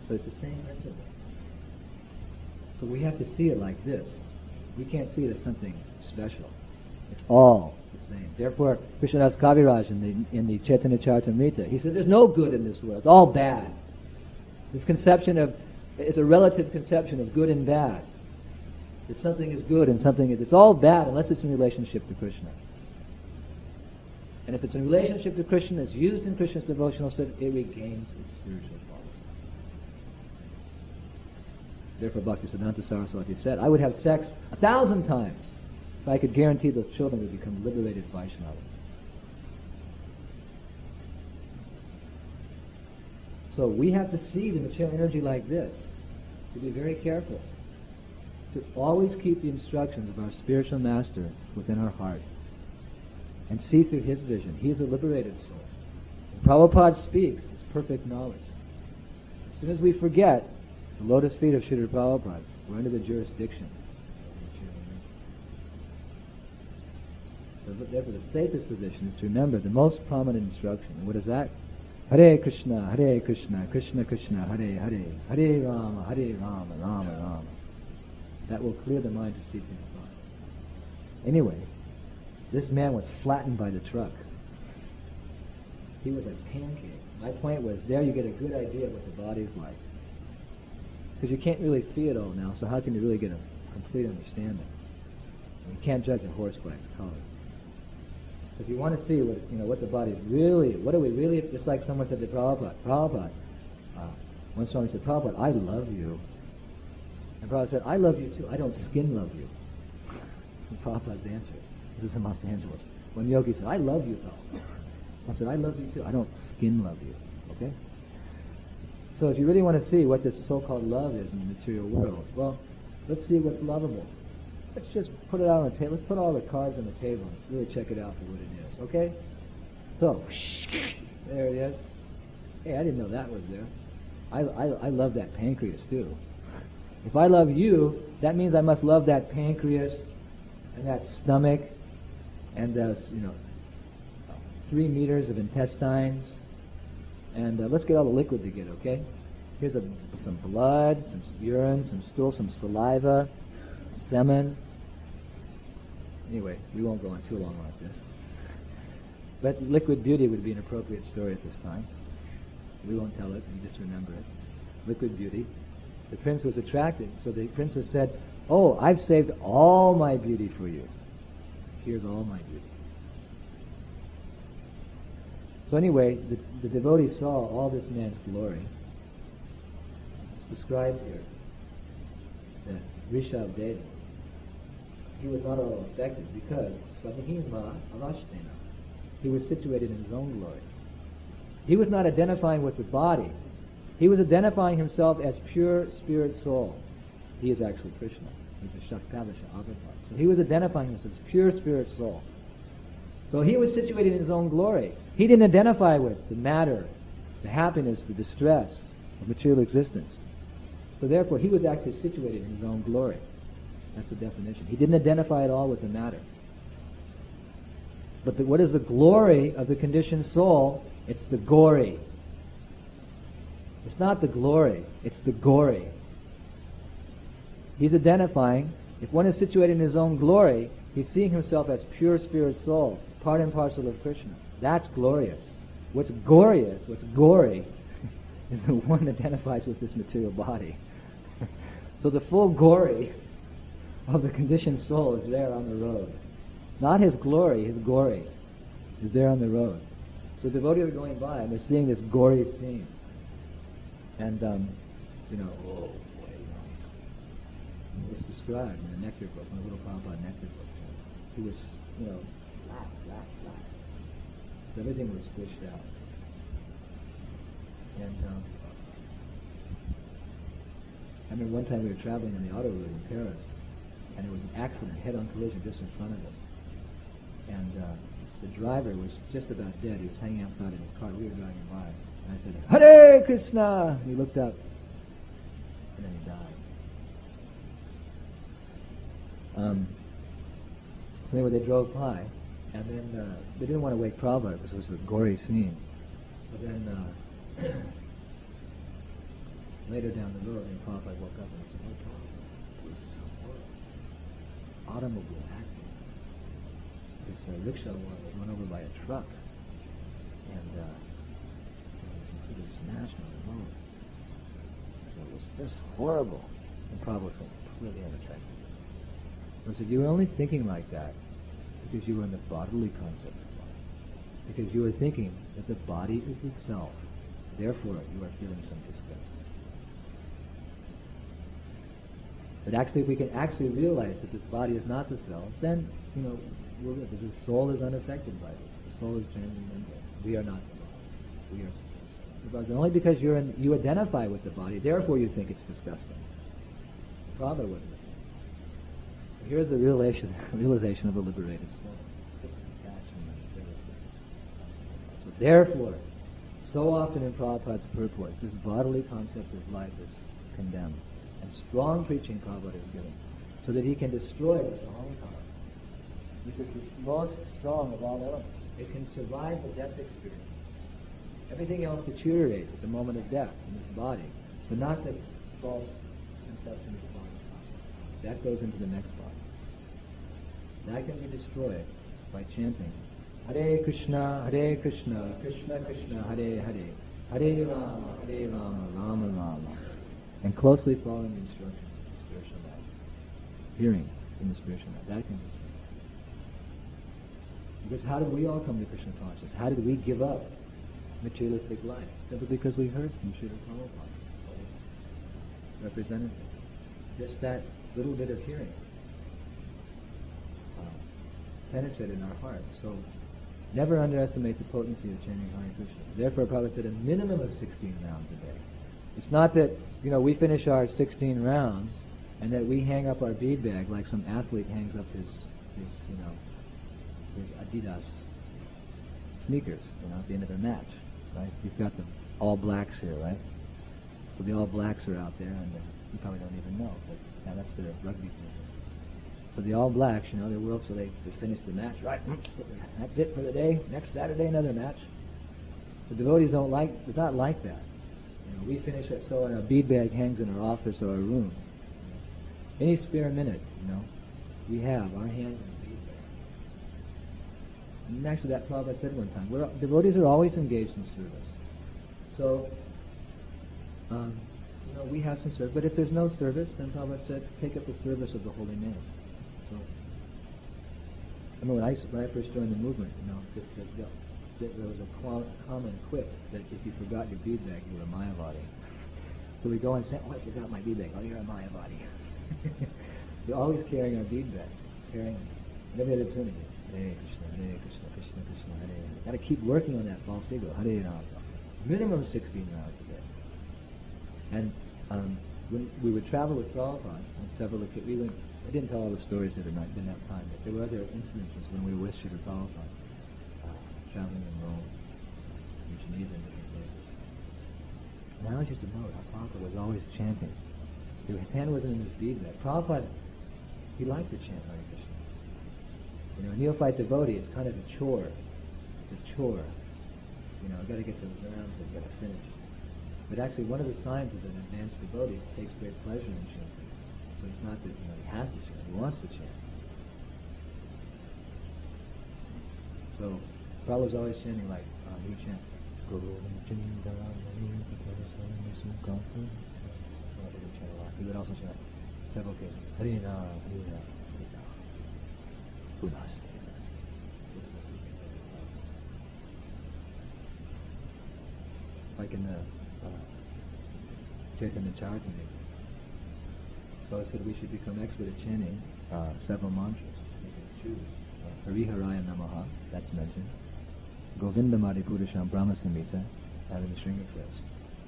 But it's the same principle. So we have to see it like this. We can't see it as something special. It's all the same. Therefore, Krishnadas Kaviraj in the, in the Chaitanya Charitamrita, he said, there's no good in this world. It's all bad. This conception of, it's a relative conception of good and bad. That something is good and something is, it's all bad unless it's in relationship to Krishna. And if it's in relationship to Krishna, it's used in Krishna's devotional state, it regains its spiritual quality. Therefore, Bhaktisiddhanta Saraswati said, I would have sex a thousand times if I could guarantee those children would become liberated Vaishnavas. So we have to see the material energy like this, to be very careful, to always keep the instructions of our spiritual master within our heart, and see through his vision. He is a liberated soul. When Prabhupada speaks, it's perfect knowledge. As soon as we forget the lotus feet of Srila Prabhupada, we're under the jurisdiction. So therefore the safest position is to remember the most prominent instruction. And what is that? Hare Krishna, Hare Krishna, Krishna Krishna, Hare Hare, Hare Rama, Hare Rama, Rama Rama. That will clear the mind to see things right. Anyway, this man was flattened by the truck. He was a pancake. My point was, there you get a good idea of what the body's like. Because you can't really see it all now, so how can you really get a complete understanding? You can't judge a horse by its color. If you want to see what you know, what the body's really, what are we really? Just like someone said to Prabhupada, Prabhupada, uh, one Swami said, Prabhupada, I love you. And Prabhupada said, I love you too. I don't skin love you. That's Prabhupada's answer. This is in Los Angeles. When Yogi said, I love you, Prabhupada. I said, I love you too. I don't skin love you. Okay? So if you really want to see what this so-called love is in the material world, well, let's see what's lovable. Let's just put it out on the table. Let's put all the cards on the table and really check it out for what it is. Okay? So, there it is. Hey, I didn't know that was there. I, I, I love that pancreas too. If I love you, that means I must love that pancreas and that stomach and uh, you know, three meters of intestines. And uh, let's get all the liquid together, okay? Here's a, some blood, some urine, some stool, some saliva, semen. Anyway, we won't go on too long like this. But liquid beauty would be an appropriate story at this time. We won't tell it, you just remember it. Liquid beauty. The prince was attracted, so the princess said, oh, I've saved all my beauty for you. Here's all my beauty. So anyway, the, the devotee saw all this man's glory. It's described here. The Rishabh Deva. He was not at all affected because Svatahima Alashtena. He was situated in his own glory. He was not identifying with the body. He was identifying himself as pure spirit soul. He is actually Krishna. He's a Shaktavisha avatar. So he was identifying himself as pure spirit soul. So he was situated in his own glory. He didn't identify with the matter, the happiness, the distress of material existence. So therefore, he was actually situated in his own glory. That's the definition. He didn't identify at all with the matter. But the, what is the glory of the conditioned soul? It's the gory. It's not the glory, it's the gory. He's identifying, if one is situated in his own glory, he's seeing himself as pure spirit soul, part and parcel of Krishna. That's glorious. What's glorious, what's gory, is the one that identifies with this material body. So the full glory of the conditioned soul is there on the road. Not his glory, his gory is there on the road. So devotees are going by and they're seeing this gory scene. And, um, you know, oh boy, you know, it's described in the Nectar book, in the Little Prabhupada Nectar book. He was, you know, flat, flat, flat. So everything was squished out. And um, I remember one time we were traveling on the auto road in Paris, and there was an accident, head-on collision just in front of us. And uh, the driver was just about dead. He was hanging outside in his car. We were driving by. And I said, Hare Krishna! And he looked up, and then he died. Um, so anyway, they drove by, and then uh, they didn't want to wake Prabhupada because it was a gory scene. But then uh, later down the road, and Prabhupada woke up and said, "Oh, Prabhupada, it was so horrible. Automobile accident. This uh, rickshaw was run over by a truck, and uh, it was completely smashed on the road. So it was just horrible." And Prabhupada was completely unaffected. I said, "You were only thinking like that because you were in the bodily concept of body. Because you were thinking that the body is the self. Therefore, you are feeling some disgust." But actually, if we can actually realize that this body is not the self, then, you know, we'll, the soul is unaffected by this. The soul is transcendental. We are not the body. We are supposed to. So only because you're in, you identify with the body, therefore you think it's disgusting. Prabhupada wasn't. So here's the realization, realization of a liberated soul. So therefore, so often in Prabhupada's purports, this bodily concept of life is condemned. And strong preaching Prabhupada is given, so that he can destroy this ahankara, which is the most strong of all elements. It can survive the death experience. Everything else deteriorates at the moment of death in this body, but not the false conception of the body. That goes into the next body. That can be destroyed by chanting Hare Krishna, Hare Krishna, Krishna Krishna, Hare Hare, Hare Rama, Hare Rama, Rama Rama, and closely following the instructions of the spiritual master, hearing from the spiritual master. That can be done. Because how did we all come to Krishna consciousness? How did we give up materialistic life? Simply because we heard from Srila Prabhupada, always representative. Just that little bit of hearing uh, penetrated in our hearts. So never underestimate the potency of chanting Hare Krishna. Therefore, Prabhupada said a minimum of sixteen rounds a day. It's not that, you know, we finish our sixteen rounds and that we hang up our bead bag like some athlete hangs up his, his you know, his Adidas sneakers, you know, at the end of their match, right? You've got the All Blacks here, right? So the All Blacks are out there, and uh, you probably don't even know, but yeah, that's their rugby team. So the All Blacks, you know, they will, so they, they finish the match, right? That's it for the day. Next Saturday, another match. The devotees don't like, it's not like that. You know, we finish it so our bead bag hangs in our office or our room. Any spare minute, you know, we have our hands in the bead bag. And actually, that Prabhupada said one time, we're, devotees are always engaged in service. So, um, you know, we have some service, but if there's no service, then Prabhupada said, take up the service of the holy name. So, I mean, when I, when I first joined the movement, you know, the, the, the, there was a common quip that if you forgot your bead bag, you were a Mayavadi. So we go and say, oh, I forgot my bead bag. Oh, you're a Mayavadi. We're always carrying our bead bags, carrying them. Every other opportunity. Hare Krishna, Hare Krishna, Krishna Krishna, Hare Hare. Got to keep working on that false ego. Hare Rama. Minimum sixteen rounds a day. And um, when we would travel with Prabhupada on several occasions, we went, I didn't tell all the stories that I didn't have time, but there were other incidences when we were with Srila Prabhupada. Traveling in Rome, in Geneva, and different places. And I was just to note how Prabhupada was always chanting. His hand wasn't in his bead bag. Prabhupada, he liked to chant Hare Krishna. You know, a neophyte devotee, it's kind of a chore. It's a chore. You know, I've got to get those rounds and got to finish. But actually, one of the signs of an advanced devotee is he takes great pleasure in chanting. So it's not that, you know, he has to chant, he wants to chant. So, Prabhupada was always chanting like, uh, he would chant, he would also chant several occasions, Harina, Harina, Harina, Unas. Like in the uh, Chaitanya Charitamrita, Prabhupada said we should become expert at chanting uh, several mantras. We can choose. Hariharaya Namaha, that's mentioned. Govindamadi Purusha Brahma Samhita, out in the Shringa Crest.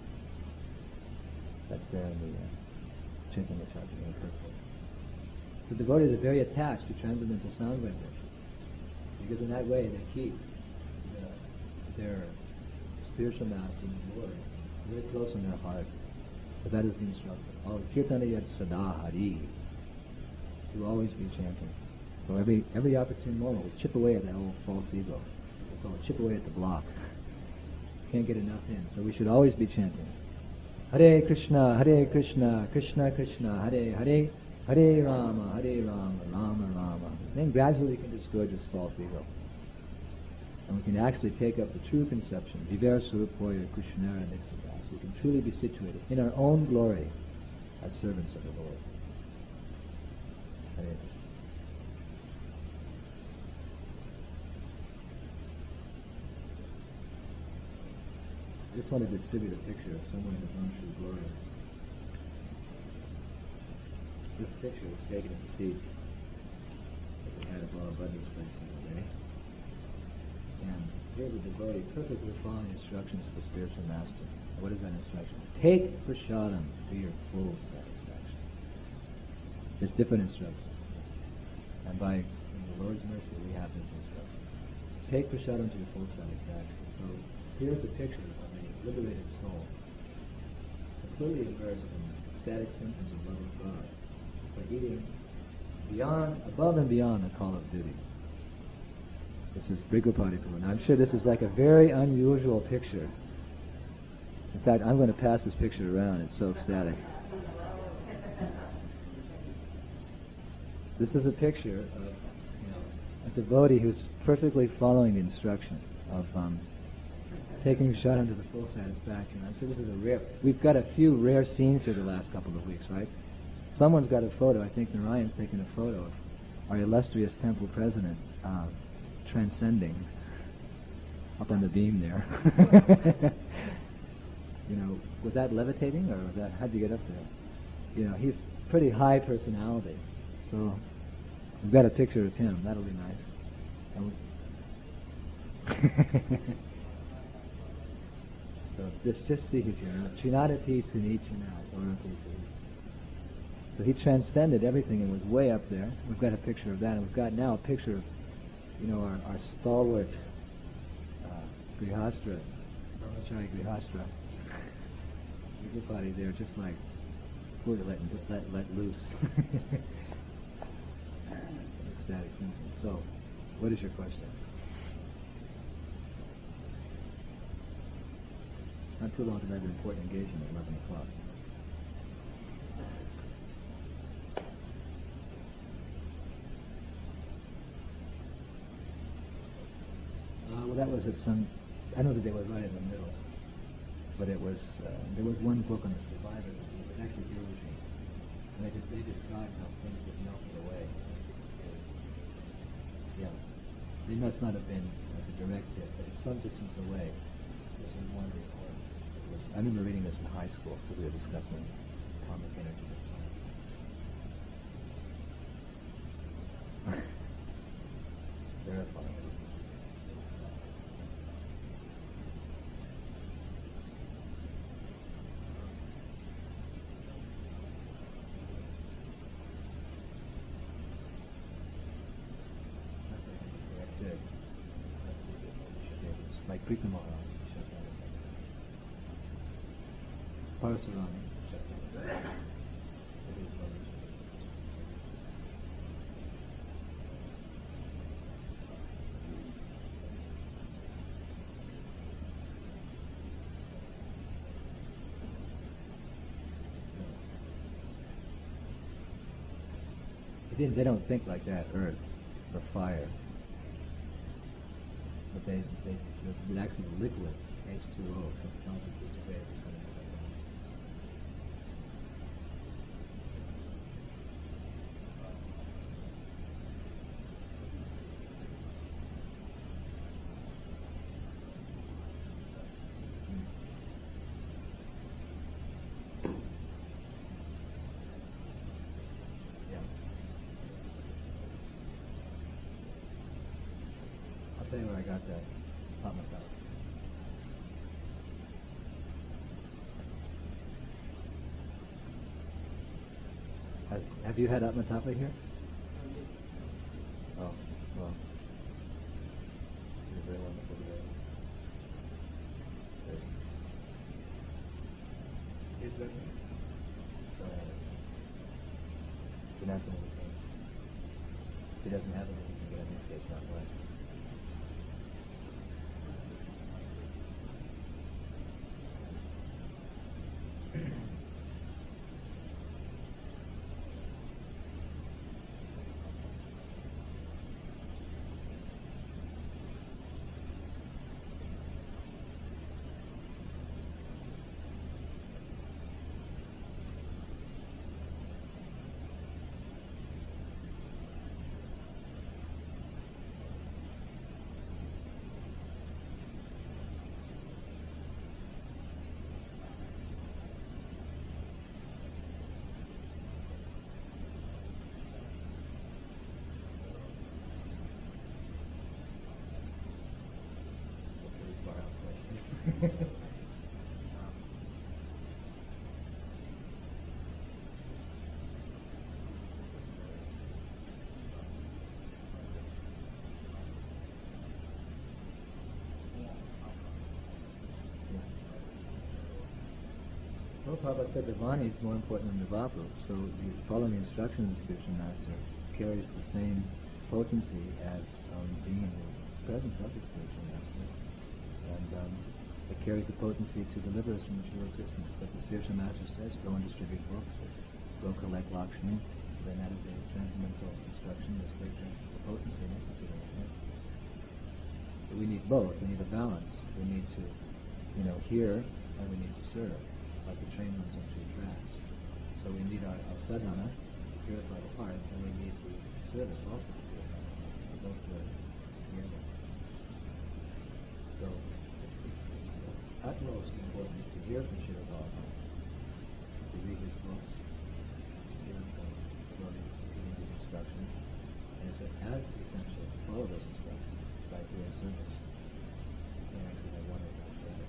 That's there in the uh, Chaitanya Charitamrita purport. So devotees are very attached to transcendental sound vibration, because in that way they keep the, their spiritual master and Lord very close in their heart. But that is the instruction. All Kirtana Yad Sada Hari. To always be chanting. So every every opportune moment, we chip away at that old false ego. We call it chip away at the block. Can't get enough in. So we should always be chanting Hare Krishna, Hare Krishna, Krishna Krishna, Hare Hare, Hare Rama, Hare Rama, Rama Rama. Then gradually we can discourage this false ego. And we can actually take up the true conception, Vivera Swarupoya Krishnara Nityadas. We can truly be situated in our own glory as servants of the Lord. Hare Krishna. I just want to distribute a picture of someone who's gone through glory. This picture was taken at the feast that we had at Bala Buddy's place the other day. And here the devotee perfectly following instructions of the spiritual master. What is that instruction? Take prasadam to your full satisfaction. There's different instructions. And by the Lord's mercy we have this instruction. Take prasadam to your full satisfaction. So here's the picture of a liberated soul, completely immersed in ecstatic symptoms of love of God, but eating beyond, above and beyond the call of duty. This is Brigopati Prabhu, and I'm sure this is like a very unusual picture. In fact, I'm going to pass this picture around. It's so ecstatic. This is a picture of, you know, a devotee who's perfectly following the instruction of um, taking Shadam to the full satisfaction. I'm sure this is a rare... We've got a few rare scenes here the last couple of weeks, right? Someone's got a photo. I think Narayan's taken a photo of our illustrious temple president uh, transcending up on the beam there. You know, was that levitating, or was that... How'd you get up there? You know, he's pretty high personality. So we've got a picture of him. That'll be nice. So just, just see he's here. Trinada peace in each and out, or peace in each. So he transcended everything and was way up there. We've got a picture of that, and we've got now a picture of, you know, our, our stalwart uh, Grihastra, Brahmachari Grihastra. Everybody there, just like we're to let, let, let loose. Ecstatic thinking. So, what is your question? Not too long to have an important engagement at eleven o'clock. Uh, well, that was at some... I know that they were right in the middle. But it was... Uh, there was one book on the survivors. It was actually Hiroji. And they, they described how things had melted away. Yeah. They must not have been like a direct hit, but it's some distance away. This was one report. I remember reading this in high school because we were discussing atomic energy and science. Verifying it. That's like correct. Like Preeti Maharaj. Parasarami. They, they don't think like that, earth or fire. But they, they, the actually liquid, H two O, constitutes a greater percentage of that. I'll tell you where I got that. Atmatapa. Has, have you had Atmatapa here? Oh, well. You're very wonderful today. Here's reference. So, if he doesn't have anything, if he doesn't have anything, he can get in this case not right. Prabhupada said the Vani is more important than the Vapu, so you follow the instruction of the spiritual master carries the same potency as um, being in the presence of the spiritual master. And um, it carries the potency to deliver us from material existence. Like the spiritual master says, go and distribute books, or go collect Lakshmi, then that is a transcendental instruction that carries the potency and executing it. But we need both. We need a balance. We need to, you know, hear and we need to serve, like the train runs on two tracks. So we need our, our sadhana to purify the heart, and we need the service also to purify the heart. We both work together. So it's of utmost importance to hear from Srila Prabhupada, to read his books, to hear from devotees repeating his instructions, and it's as essential to follow those instructions by doing service. And you know, one of the other.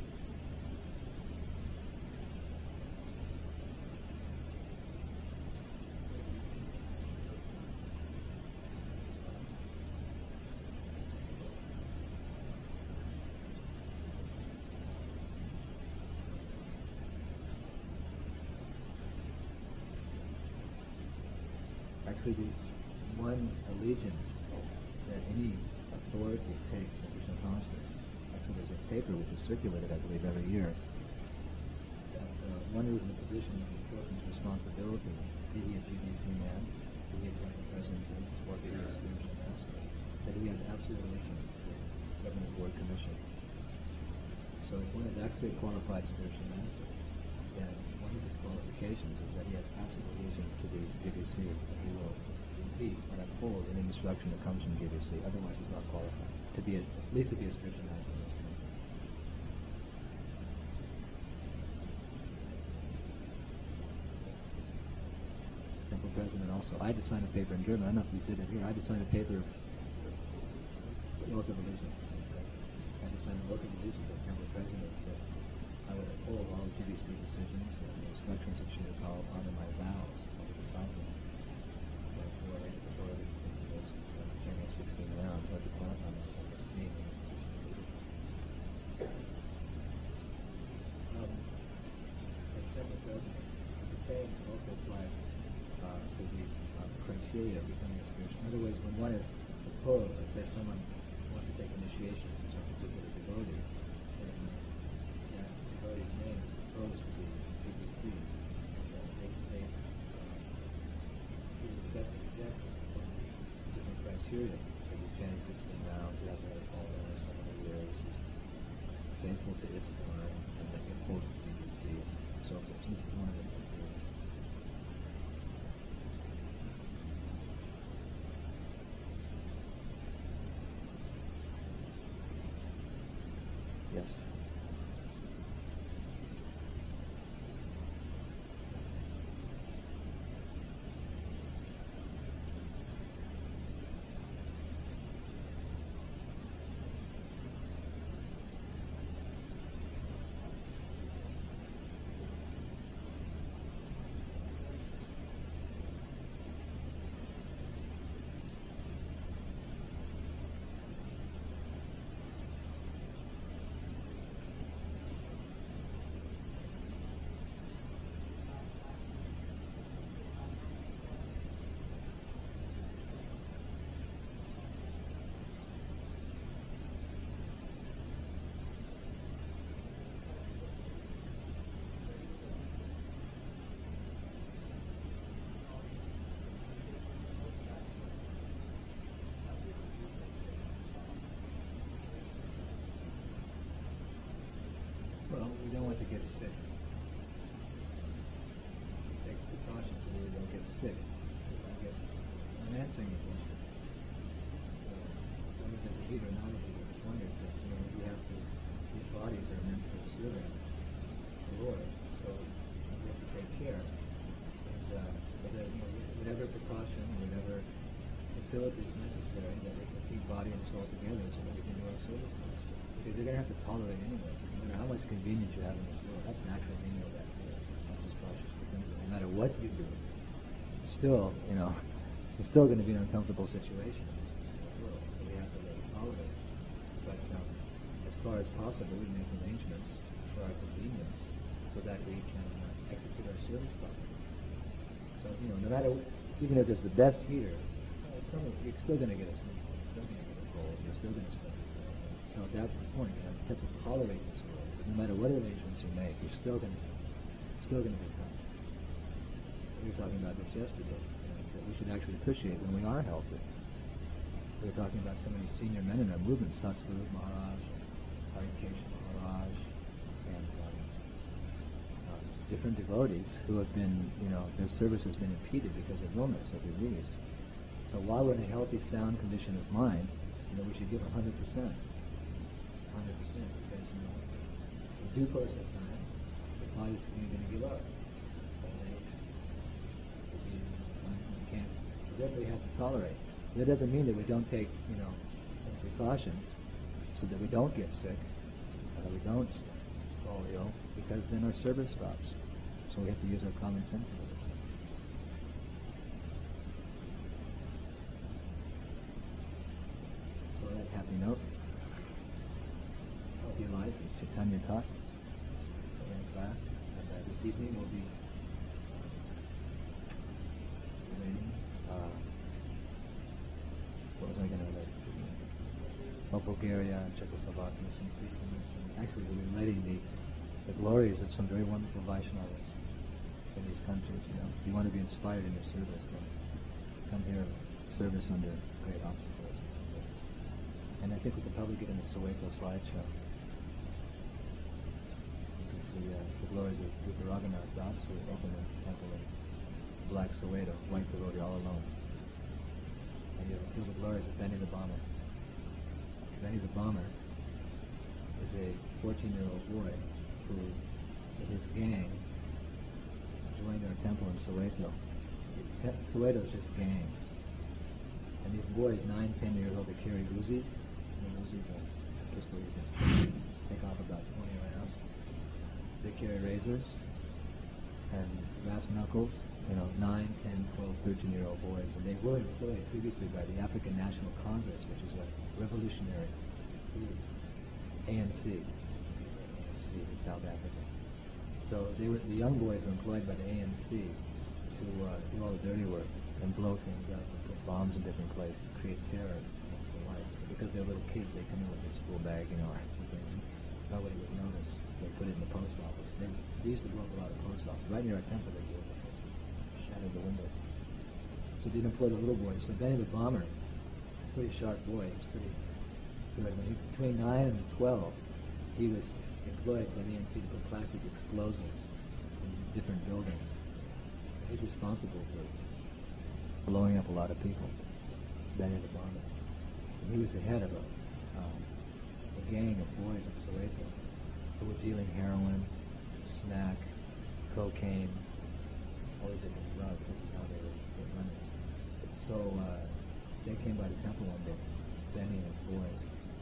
Actually, the one allegiance that any authority takes in Krishna consciousness, actually there's a paper which is circulated, I believe, every year, that uh, one who's in a position of important responsibility, be he a G B C man, be he a temple president, or be he a spiritual master, that he has absolute allegiance to the Government Board Commission. So if one is actually a qualified spiritual master, then one of his qualifications is that he has absolute allegiance to the G B C, and he will repeat and uphold any instruction that comes from G B C, otherwise he's not qualified, to be a, at least to be a spiritual master in this country. Temple president also. I had to sign a paper in German, I don't know if you did it here, I had to sign a paper of oath of allegiance. I had to sign an oath of allegiance as temple president that I would uphold all G B C decisions and the instructions of Srila Prabhupada and my vows as a disciple. Therefore, before the January sixteenth round, I had to qualify myself as being in a position to lead. Um, as temple president, the same also applies uh, to the uh, criteria of becoming a spiritual. In other words, when one is opposed, let's say someone wants to take initiation from some particular devotee, then that devotee's name is opposed to the G B C, and uh, they, they uh, either accept or reject different criteria. So he's chanting sixteen rounds, he hasn't had a call in so many years, he's faithful to ISKCON, and then he opposed the G B C, and so forth. This is one of them. Yes. Well, we don't want to get sick. Take precautions so we don't get sick. I get, I'm answering the question. Uh, whether there's a heat or not a heat, the point is that, you know, we have to, these bodies are meant for serving the Lord, so we have to take care. And uh, so that, you know, whatever precaution, whatever facility is necessary, that we can keep body and soul together so that we can do our service. We because you're going to have to tolerate anyway. No matter how much convenience you have in this world, that's natural being able that way. No matter what you do, still, you know, it's still going to be an uncomfortable situation in this world, so we have to really tolerate it. But um, as far as possible, we make arrangements for our convenience so that we can uh, execute our service properly. So, you know, no matter, even if it's the best heater, uh, some of, you're still going to get a sneak, you're still going to get a cold, you're still going to spend it. So at that point, you have to tolerate this world. No matter what arrangements you make, you're still going to, still going to be tough. We were talking about this yesterday, you know, that we should actually appreciate when we are healthy. We were talking about so many senior men in our movement, Satsvarup Maharaj, Harikesh Maharaj, and um, uh, different devotees who have been, you know, their service has been impeded because of illness or disease. So while we're in a healthy, sound condition of mind, you know, we should give one hundred percent. one hundred percent, because, you know, in due course of time, the body's going to give up. Therefore, you have to tolerate. That doesn't mean that we don't take, you know, some precautions so that we don't get sick, or that we don't fall ill, because then our service stops. So we have to use our common sense. So that happy note. Healthy life is Chaitanya taught in class, and uh, this evening we'll be reading. Uh, what was I going to relate to? Oh, Bulgaria and Czechoslovakia, some freedoms, and actually we're relating the, the glories of some very wonderful Vaishnavas in these countries. You know, if you want to be inspired in your service, then come here, service under great obstacles. And I think we could probably get in the Soweto slideshow. You can see uh, the glories of Rupa Raghunath Das, who opened the temple in Black Soweto, white devotee all alone. And you feel the glories of Benny the Bomber. Benny the Bomber is a fourteen-year-old boy who, with his gang, joined our temple in Soweto. Soweto is just gangs. And these boys, nine, ten years old, they carry Uzis. And the Uzis are pistol you can take off about twenty rounds. They carry razors and brass knuckles. You know, nine, ten, twelve, thirteen-year-old boys, and they were employed previously by the African National Congress, which is a revolutionary group, A N C, A N C in South Africa. So they were the young boys were employed by the A N C to uh, do all the dirty work and blow things up and put bombs in different places, create terror amongst the whites. Because they're little kids, they come in with their school bag, you know, or something. Nobody would notice. They put it in the post office. They, they used to blow up a lot of post offices. Right near our temple, they do it. Shattered the windows. So they employed the little boys. So Benny the Bomber, pretty sharp boy, he's pretty good. When he, between nine and twelve, he was employed by the A N C to put plastic explosives in different buildings. He's responsible for blowing up a lot of people. Benny the Bomber. And he was the head of a, um, a gang of boys in Soweto who were dealing heroin, smack, cocaine, all these different drugs. This is how they were, they were running. So uh, they came by the temple one day, Benny and his boys,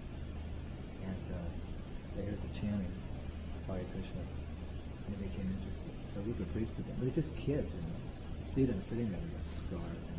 and uh, they heard the chanting, Hare Krishna, and they became interested. So we could preach to them. They're just kids, you know. You see them sitting there, they got scarred, and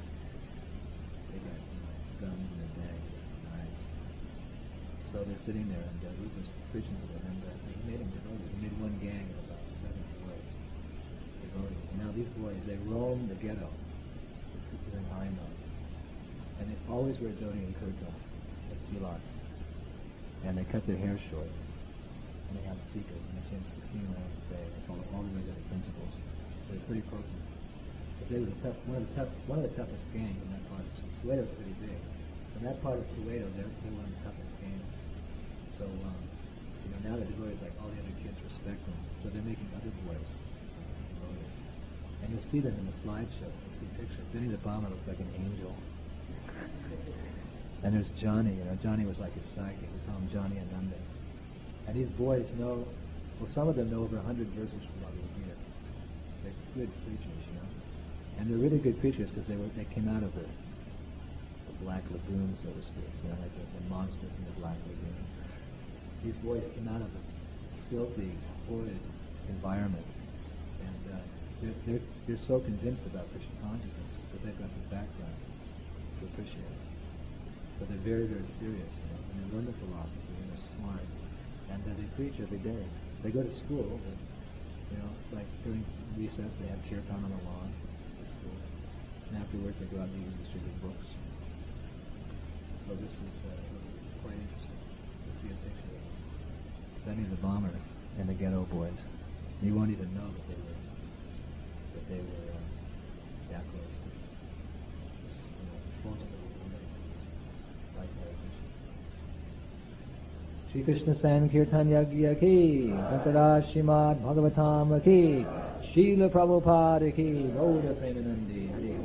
they got, you know, guns in their bags, knives. So they're sitting there, and uh, we was preaching to them, and uh, he made them devoted. He made one gang of about seven boys. Devoted. And now these boys, they roam the ghetto in Haima. And they always wear dhoti and kurta, like tilak. And they cut their hair short. And they have sikas, and they chant sixteen rounds a day. They follow all the way to the principles. They're pretty potent. But they were the tough, one of the tough, one of the toughest gangs in that part of Soweto. Was pretty big. In that part of Soweto, they're, they're one of the toughest gangs. So, um, you know, now the devotees, like all the other kids, respect them. So they're making other boys devotees. And you'll see them in the slideshow. You'll see pictures. Benny the Bomber looks like an angel. And there's Johnny. You know, Johnny was like his sidekick. We call him Johnny Ananda. And these boys know, well, some of them know over a hundred verses from Bhagavad Gita. They're good preachers, you know. And they're really good preachers because they were they came out of the, the Black Lagoon, so to speak. You know, like the, the monsters in the Black Lagoon. these boys came out of this filthy, horrid environment, and uh, they're, they're, they're so convinced about Krishna consciousness that they've got the background to appreciate it. But they're very, very serious, you know, and they learn the philosophy, and they're smart, and uh, they preach every day. They go to school, but, you know, like during recess they have kirtan on the lawn at school, and afterwards they go out and distribute books. So this is uh, quite interesting to see a picture of Benny the Bomber and the Ghetto Boys. You won't even know that they were that they were uh, that close to this, you know, formidable woman like Hare Krishna. Shri Krishna Sankirtan Yagya ki, Bhattara Srimad Bhagavatam ki, Srila Prabhupada ki, Gauda Premanandi Hari.